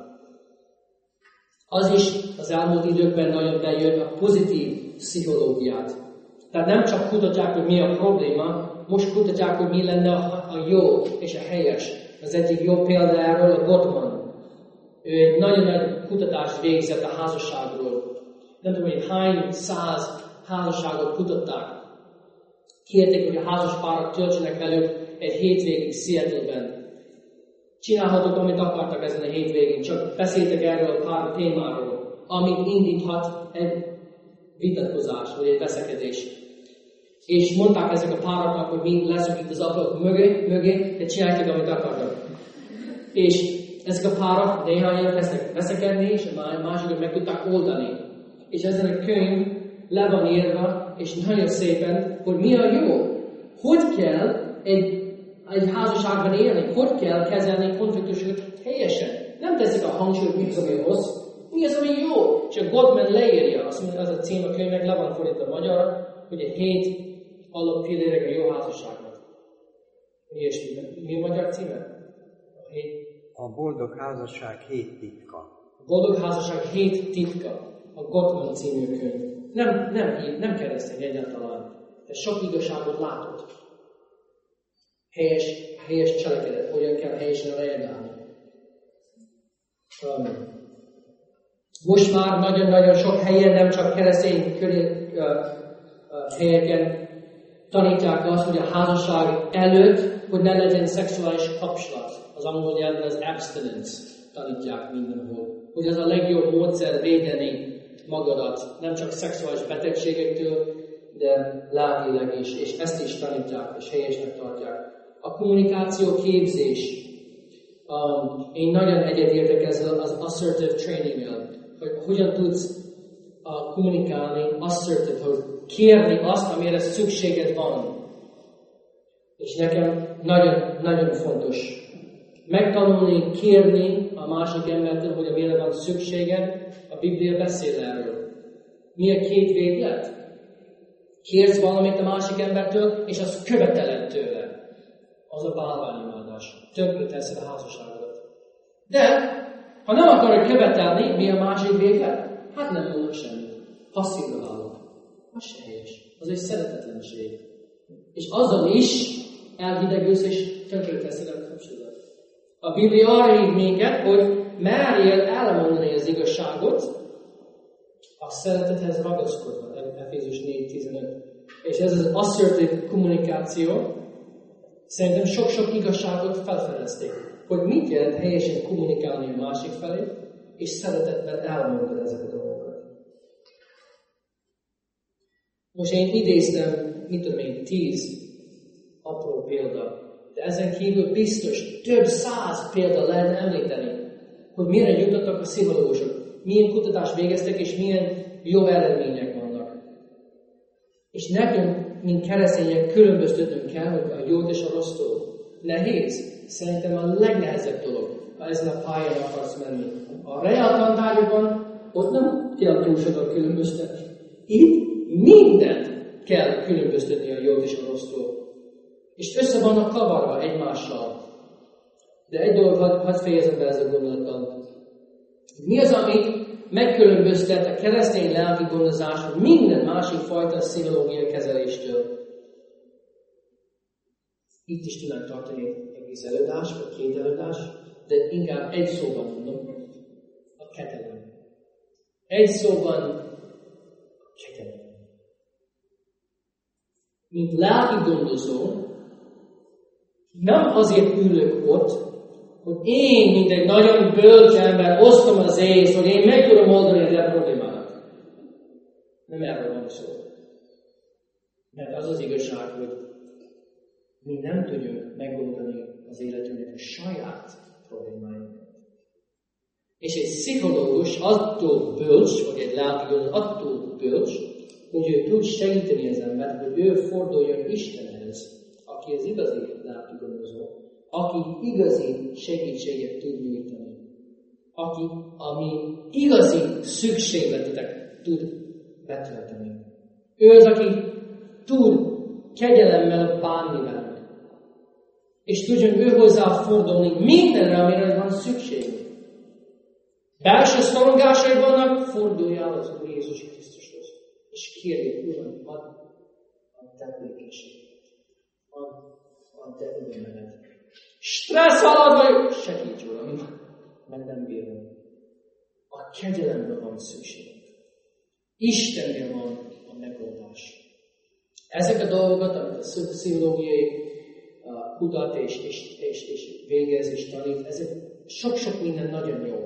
Speaker 1: Az is az elmúlt időkben nagyon bejön a pozitív pszichológiát. Tehát nem csak kutatják, hogy mi a probléma, most kutatják, hogy mi lenne a jó és a helyes. Az egyik jó példa erről a Gottman. Ő egy nagyon nagy kutatást végzett a házasságról. Nem tudom, hogy hány 100 házasságot kutatták. Kérték, hogy a házas párok töltsenek velük egy hétvégig Seattle-ben. Csinálhatok, amit akartak ezen a hétvégén, csak beszéltek erről a pár témáról, amit indíthat egy vitatkozás, vagy egy veszekedés. És mondták ezek a páraknak, hogy mi leszünk itt az ablak mögé, de csinálják, amit akartak. És ezek a párak néhányan lesznek veszekedni, és a másikat meg tudták oldani. És ezen a könyv le van írva, és nagyon szépen, hogy mi a jó. Hogy kell egy házasságban élni, hogy kell kezelni konfliktusokat helyesen. Nem teszik a hangsúlyt, mi az, ami rossz, mi az, ami jó. És a Gottman leírja, azt mondja, az a cím a könyvnek, le van fordítva magyarra, hogy a 7 alappillérek a jó házasságnak. Mi a magyar címe?
Speaker 2: A boldog házasság 7 titka.
Speaker 1: A boldog házasság 7 titka. A Gottman című könyv. Nem keresztény egyáltalán. De sok igazságot látott. Helyes cselekedet, hogyan kell helyesen reagálni. Most már nagyon-nagyon sok helyen, nem csak keresztény helyeken tanítják azt, hogy a házasság előtt, hogy ne legyen szexuális kapcsolat. Az angol nyelven az abstinence tanítják mindenhol. Hogy az a legjobb módszer védeni magadat, nem csak szexuális betegségektől, de lelkileg is, és ezt is tanítják, és helyesnek tartják. A kommunikáció képzés. Én nagyon egyetértek ezzel az assertive training-el, hogy hogyan tudsz kommunikálni, assertive, hogy kérni azt, amire szükséged van. És nekem nagyon, nagyon fontos megtanulni, kérni a másik embertől, hogy amire van szükséged, a Biblia beszél erről. Mi a 2 véglet? Kérsz valamit a másik embertől, és azt követeled tőle. Az a bálványimádás. Tönkre teszed a házasságodat. De, ha nem akarod követelni, mi a másik véglet? Hát nem mondok semmit. Passzívra válok. Az se helyes. Az egy szeretetlenség. És azzal is elhidegülsz, és tönkre teszed a kapcsolatot. A Biblia arra hív minket, hogy merjél elmondani az igazságot, a szeretethez ragaszkodva. Efézus 4:15. És ez az assertive kommunikáció. Szerintem sok-sok igazságot felfedezték, hogy mit jelent helyesen kommunikálni a másik felé, és szeretetben elmondani ezeket a dolgokat. Most én idéztem, 10 apró példa, de ezen kívül biztos több 100 példa lehetne említeni, hogy mire jutottak a pszichológusok, milyen kutatást végeztek, és milyen jó eredmények vannak. És nekünk, mint keresztények, különböztetnünk kell, hogy a jót és a rossztól. Nehéz. Szerintem a legnehezebb dolog, ha ezen a pályán akarsz menni. A reál tantárgyban ott nem kell túl sokat különböztetni. Itt mindent kell különböztetni a jót és a rossztól. És össze vannak kavarva egymással. De egy dolgot hadd fejezem be ezzel a gondolattal. Mi az, amit megkülönböztet a keresztény lelki gondozást minden másik fajta pszichológiai kezeléstől? Itt is tudnánk tartani egy egész előadás, vagy 2 előadás, de inkább egy szóban mondom, a kegyelem. Egy szóban a kegyelem. Mint lelki gondozó, nem azért ülök ott, hogy én, mint egy nagyon bölcs ember, osztom az észt, hogy én meg tudom oldani a problémának. Nem erről van szó. Mert az az igazság, hogy mi nem tudjuk megoldani az életünknek a saját problémáinkat. És egy pszichológus attól bölcs, vagy egy lelki attól bölcs, hogy ő tud segíteni az embert, hogy ő forduljon Istenhez, aki az igazi lelki gondozó, aki igazi segítséget tud nyújtani, aki ami igazi szükségletetek tud betölteni. Ő az, aki tud kegyelemmel bánni velünk. És tudjon ő hozzá fordulni mindenre, amire van szükség. Belső szorongásai vannak, fordulj el az Úr Jézus Krisztushoz. És kérjük, Uram, add te békességet. Add te örömet. Stressz alatt vagy, segíts, Uram, meg nem bírom. A kegyelemre van szükség. Istennél van a megoldás. Ezek a dolgokat, amit a pszichológiai kutat és végez és tanít, ezek sok-sok minden nagyon jó.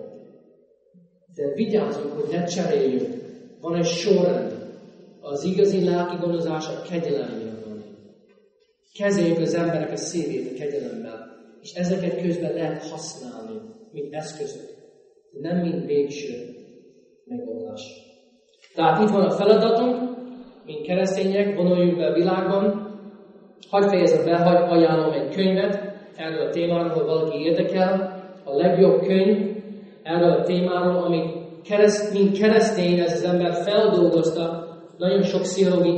Speaker 1: De vigyázzunk, hogy ne cseréljünk. Van egy sorrend. Az igazi lelki gondozás a kegyelemnél van. Kezeljük az emberek a szívét a kegyelemmel. És ezeket közben lehet használni, mint eszközök. Nem mint végső megoldás. Tehát itt van a feladatunk, mint keresztények, vonuljuk be a világban. Hadd fejezem be, hadd ajánlom egy könyvet erről a témáról, ha valaki érdekel. A legjobb könyv erről a témáról, amit mint keresztény ez az ember feldolgozta nagyon sok pszichológiai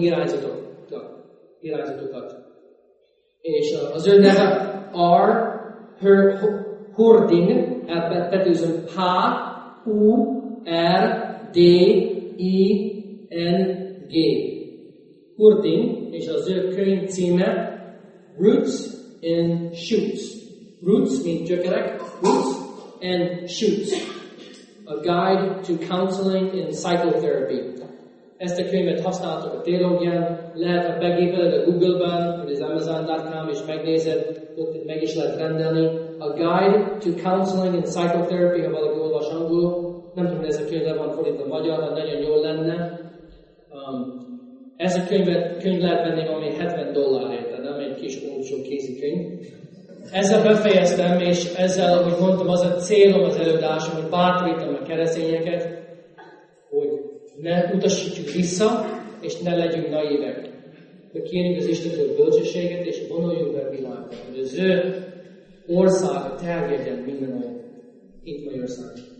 Speaker 1: irányzatokat. És az ő neve Hurding, betűzöm H-U-R-D-I-N-G. Hurding, és az ő könyv címe Roots and Shoots. Roots, mint gyökerek, roots and shoots. A Guide to Counseling and Psychotherapy. Ezt a könyvet használtak a teológián, lehet, ha begépeled a Google-ben, vagy az Amazon.com, és megnézed, ott meg is lehet rendelni. A Guide to Counseling and Psychotherapy, ha valaki olvas angolul. Nem tudom, hogy ez a könyv le van fordítva magyarra, nagyon jól lenne. Ez a könyv lehet venni valami $70, tehát nem egy kis olcsó kézikönyv. Ezzel befejeztem, és ezzel, ahogy mondtam, az a célom az előadásom, hogy bátorítom a keresztényeket, hogy ne utasítsuk vissza, és ne legyünk naívek. Hogy kérjünk az Istentől bölcsességet, és vonuljuk be a világba, hogy az ő országa terjedjen mindenhol itt Magyarországon.